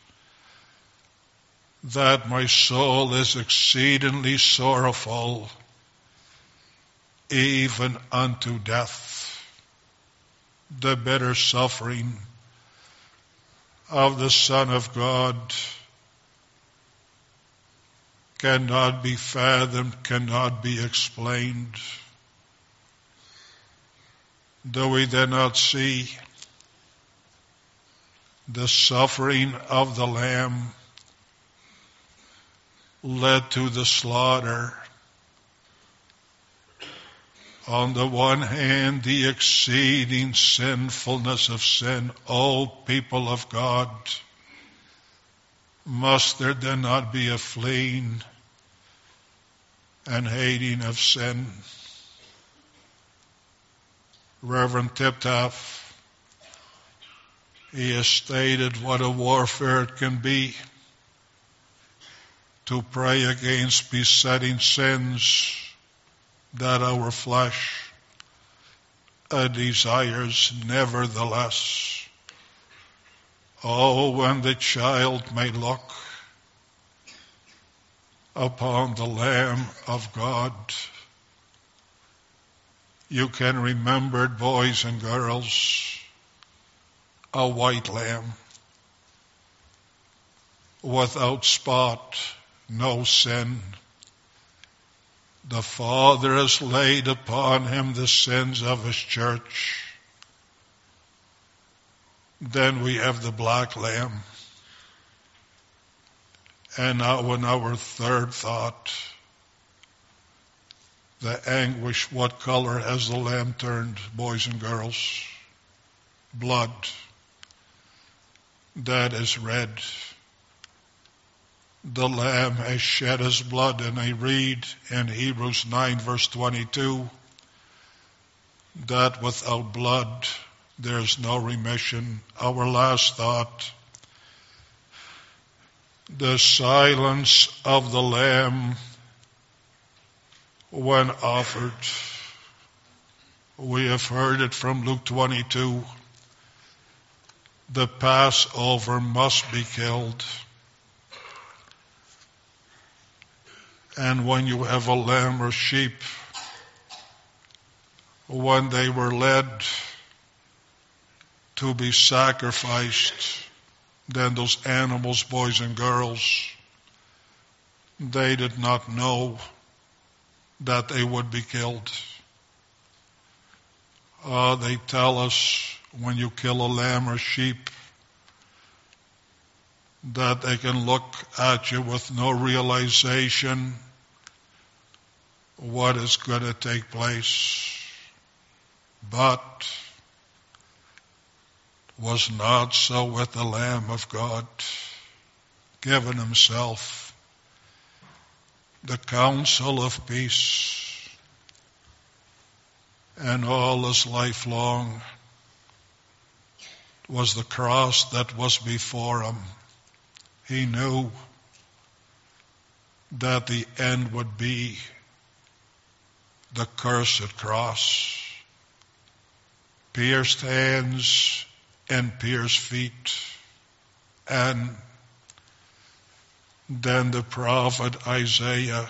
that my soul is exceedingly sorrowful, even unto death? The bitter suffering of the Son of God cannot be fathomed, cannot be explained. Do we then not see the suffering of the Lamb led to the slaughter? On the one hand, the exceeding sinfulness of sin. O people of God, must there then not be a fleeing and hating of sin? Reverend Tiptap, he has stated what a warfare it can be to pray against besetting sins that our flesh uh, desires. Nevertheless, oh, when the child may look upon the Lamb of God, you can remember, boys and girls, a white lamb without spot, no sin. The Father has laid upon him the sins of his church. Then we have the black lamb. And now in our third thought, the anguish, what color has the lamb turned, boys and girls? Blood. That is red. The lamb has shed his blood, and I read in Hebrews nine verse twenty-two that without blood there is no remission. Our last thought, the silence of the lamb when offered. We have heard it from Luke twenty-two. The Passover must be killed. And when you have a lamb or sheep, when they were led to be sacrificed, then those animals, boys and girls, they did not know that they would be killed. Uh, they tell us when you kill a lamb or sheep that they can look at you with no realization what is going to take place. But was not so with the Lamb of God, given himself the counsel of peace, and all his life long was the cross that was before him. He knew that the end would be the cursed cross. Pierced hands and pierced feet. And then the prophet Isaiah,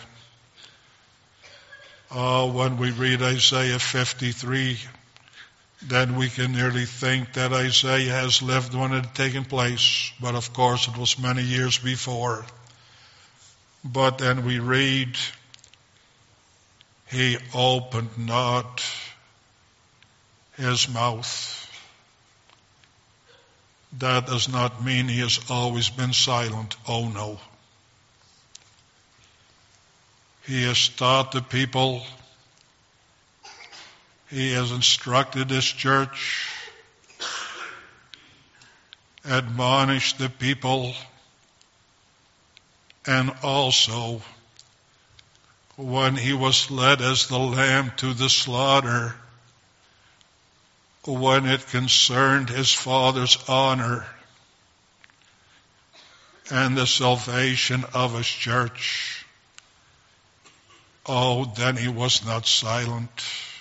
oh, when we read Isaiah fifty-three, then we can nearly think that Isaiah has lived when it had taken place. But of course it was many years before. But then we read, he opened not his mouth. That does not mean he has always been silent. Oh no. He has taught the people. He has instructed his church, admonished the people, and also when he was led as the lamb to the slaughter, when it concerned his Father's honor and the salvation of his church, oh, then he was not silent.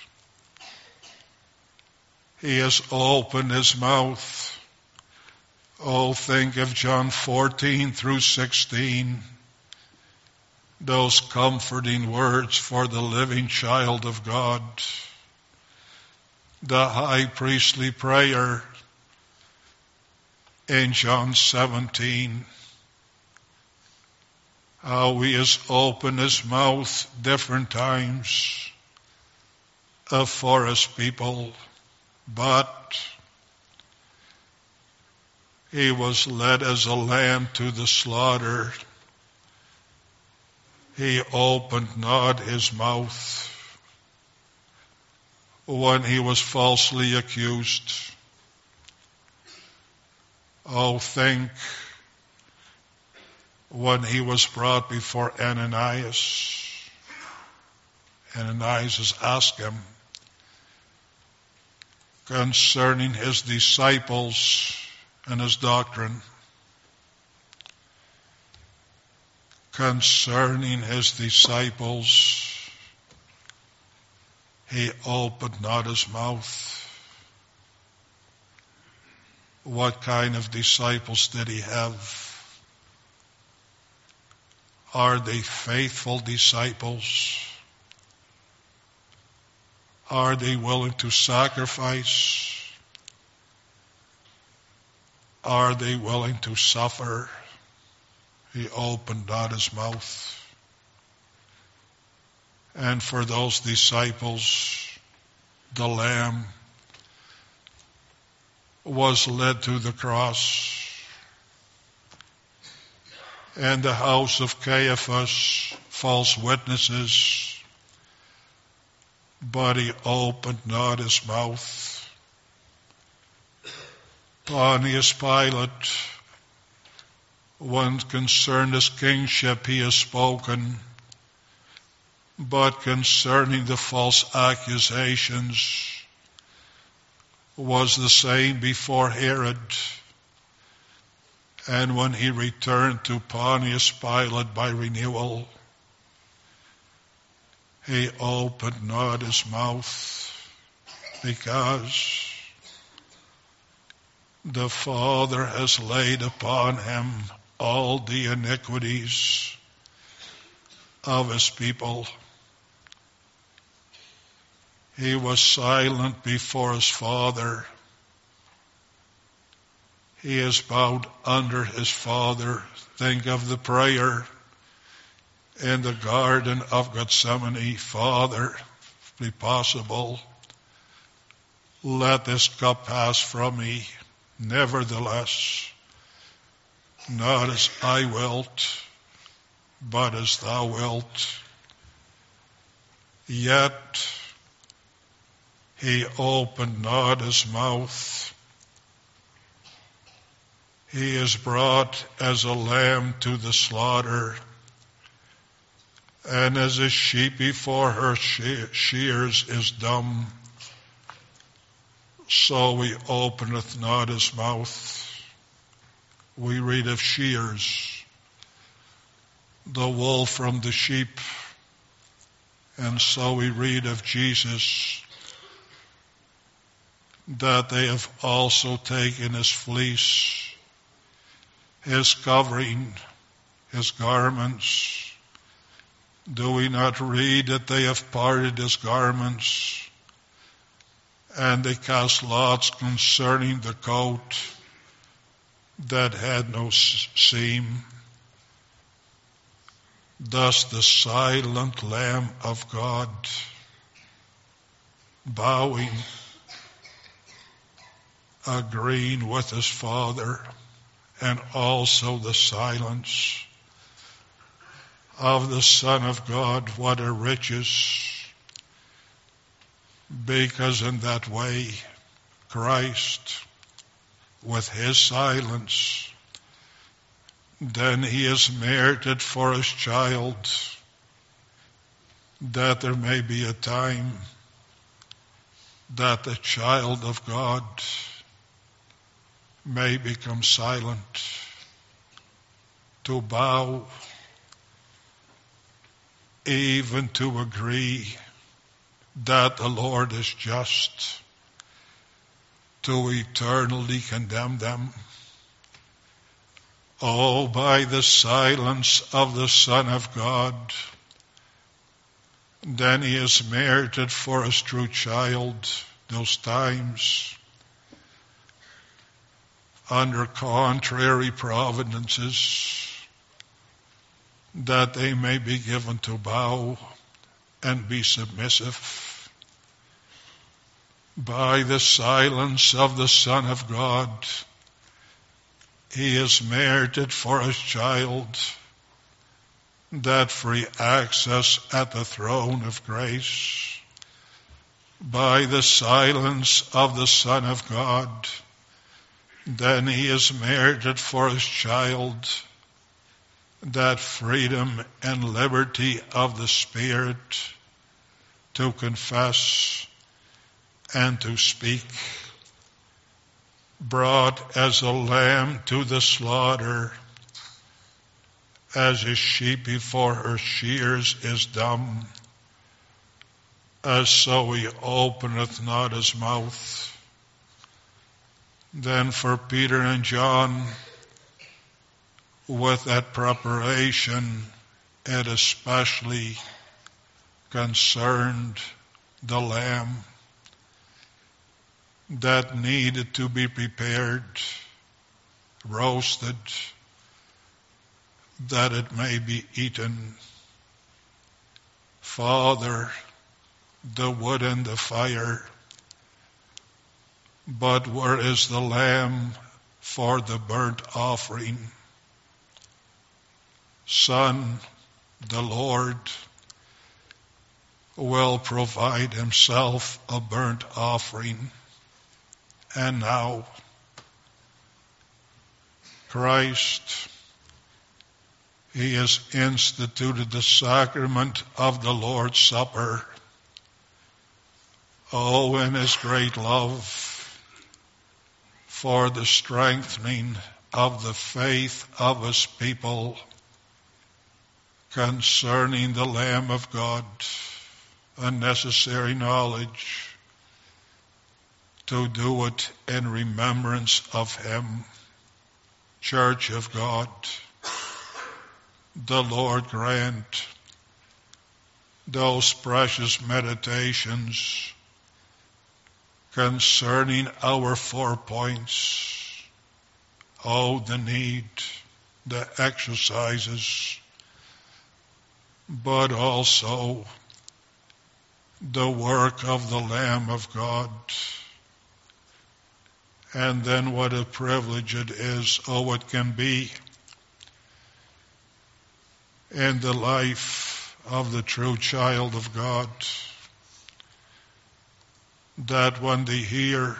He has opened his mouth. Oh, think of John fourteen through sixteen. Those comforting words for the living child of God. The high priestly prayer in John seventeen. How he has opened his mouth different times uh, for his people. But he was led as a lamb to the slaughter. He opened not his mouth when he was falsely accused. Oh, think when he was brought before Ananias. Ananias asked him concerning his disciples and his doctrine. Concerning his disciples, he opened not his mouth. What kind of disciples did he have? Are they faithful disciples? Are they willing to sacrifice? Are they willing to suffer? He opened not his mouth. And for those disciples, the Lamb was led to the cross. and the house of Caiaphas, false witnesses, but he opened not his mouth. Pontius Pilate, when concerned his kingship he has spoken, but concerning the false accusations was the same before Herod. And when he returned to Pontius Pilate by renewal, he opened not his mouth, because the Father has laid upon him all the iniquities of his people. He was silent before his Father. He is bowed under his Father. Think of the prayer in the Garden of Gethsemane. Father, if it be possible, let this cup pass from me. Nevertheless, not as I wilt, but as thou wilt. Yet he opened not his mouth. He is brought as a lamb to the slaughter, and as a sheep before her shears is dumb, so he openeth not his mouth. We read of shears, the wool from the sheep, and so we read of Jesus, that they have also taken his fleece, his covering, his garments. Do we not read that they have parted his garments, and they cast lots concerning the coat that had no seam? Thus the silent Lamb of God, bowing, agreeing with his Father, and also the silence of the Son of God. What a riches! Because in that way, Christ, with his silence, then he is merited for his child, that there may be a time that the child of God may become silent, to bow, even to agree that the Lord is just, to eternally condemn them. Oh, by the silence of the Son of God, then he is merited for his true child those times under contrary providences, that they may be given to bow and be submissive. By the silence of the Son of God, he is merited for his child that free access at the throne of grace. By the silence of the Son of God, then he is merited for his child that freedom and liberty of the Spirit to confess and to speak. Brought as a lamb to the slaughter, as a sheep before her shears is dumb, as so he openeth not his mouth. Then for Peter and John, with that preparation, it especially concerned the lamb that needed to be prepared, roasted, that it may be eaten. Father, the wood and the fire, but where is the lamb for the burnt offering? Son, the Lord, will provide himself a burnt offering. And now, Christ, he has instituted the sacrament of the Lord's Supper. Oh, in his great love for the strengthening of the faith of his people concerning the Lamb of God, a necessary knowledge to do it in remembrance of him. Church of God, the Lord grant those precious meditations concerning our four points. Oh, the need, the exercises, but also the work of the Lamb of God. And then what a privilege it is, oh, it can be in the life of the true child of God, that when they hear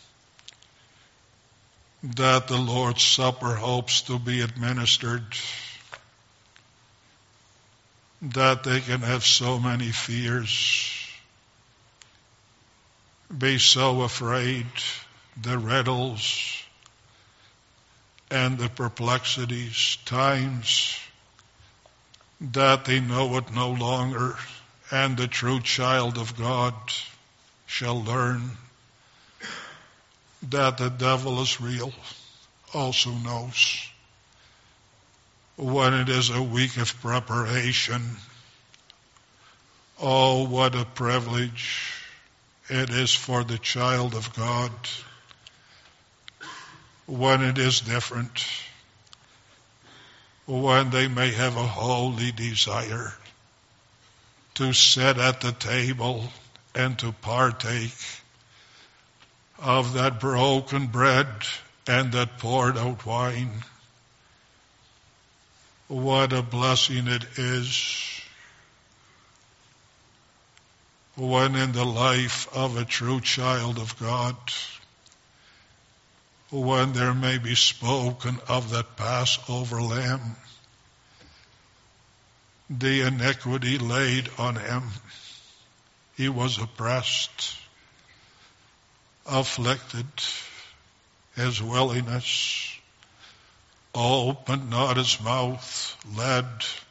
that the Lord's Supper hopes to be administered, that they can have so many fears, be so afraid, the riddles and the perplexities, times that they know it no longer, and the true child of God shall learn that the devil is real, also knows when it is a week of preparation. Oh, what a privilege it is for the child of God when it is different, when they may have a holy desire to sit at the table and to partake of that broken bread and that poured out wine. What a blessing it is when in the life of a true child of God, when there may be spoken of that Passover lamb, the iniquity laid on him. He was oppressed, afflicted, his willingness opened not his mouth, led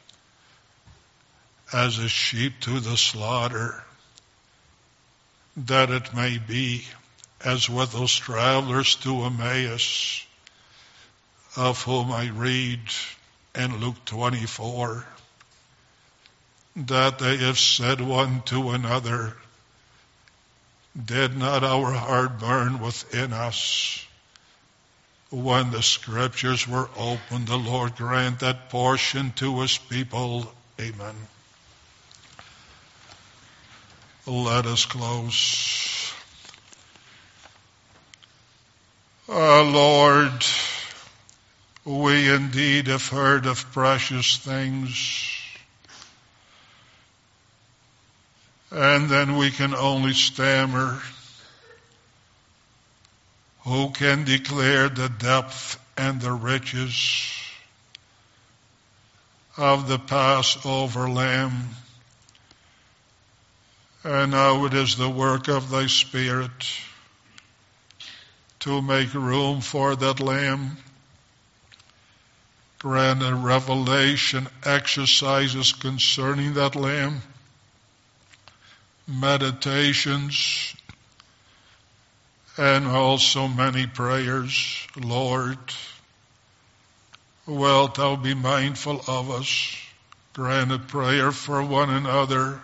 as a sheep to the slaughter, that it may be as with those travelers to Emmaus, of whom I read in Luke twenty-four, that they have said one to another, did not our heart burn within us when the scriptures were opened? The Lord grant that portion to his people. Amen. Let us close. Our Lord, we indeed have heard of precious things, and then we can only stammer. Who can declare the depth and the riches of the Passover lamb? And now it is the work of thy Spirit to make room for that lamb. Grant a revelation, exercises concerning that lamb, meditations, and also many prayers. Lord, wilt thou be mindful of us? Grant a prayer for one another.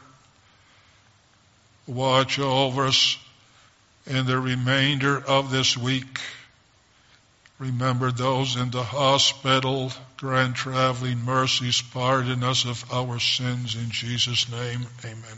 Watch over us in the remainder of this week. Remember those in the hospital. Grant traveling mercies. Pardon us of our sins. In Jesus' name, amen.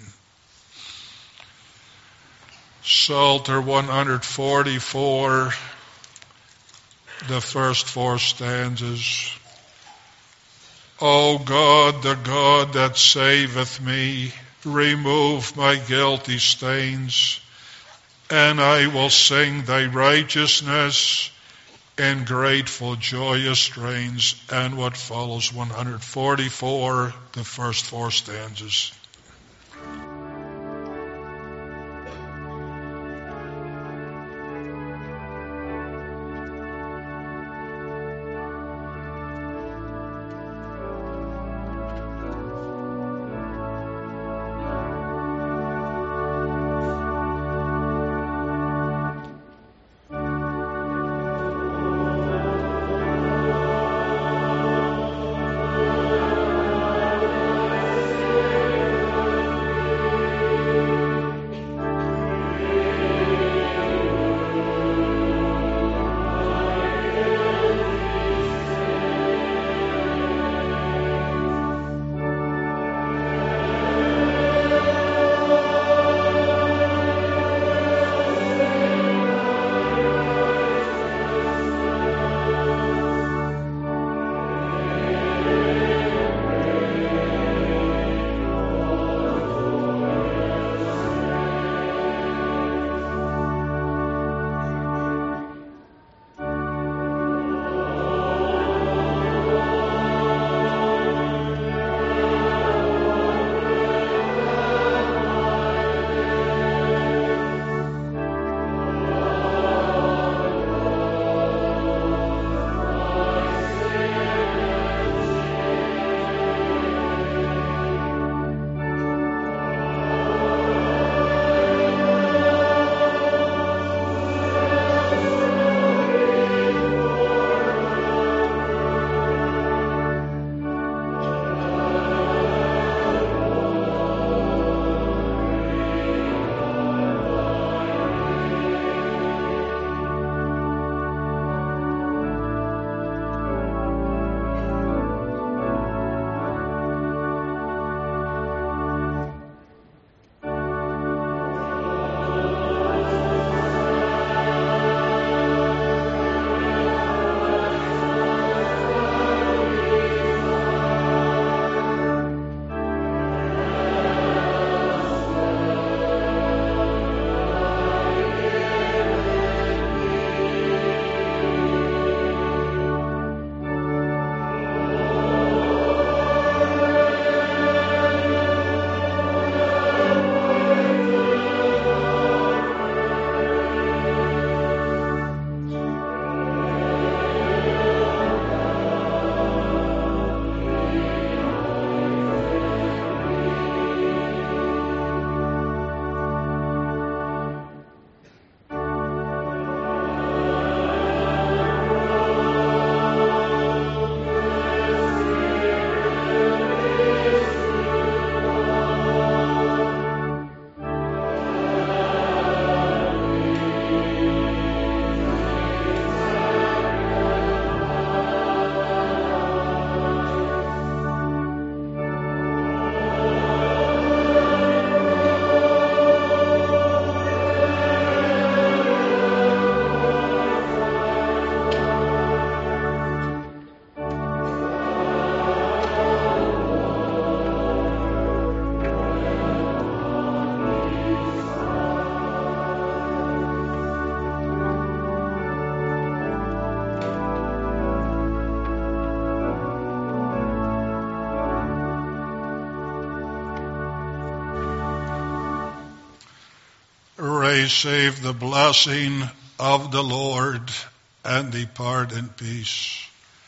Psalter one forty-four, the first four stanzas. O God, the God that saveth me, remove my guilty stains, and I will sing thy righteousness in grateful, joyous strains. And what follows, one forty-four, the first four stanzas. Receive the blessing of the Lord and depart in peace.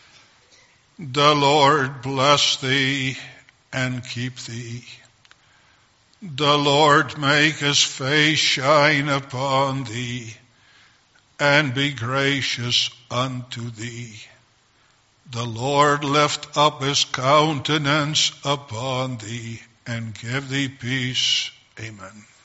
The Lord bless thee and keep thee. The Lord make his face shine upon thee and be gracious unto thee. The Lord lift up his countenance upon thee and give thee peace. Amen.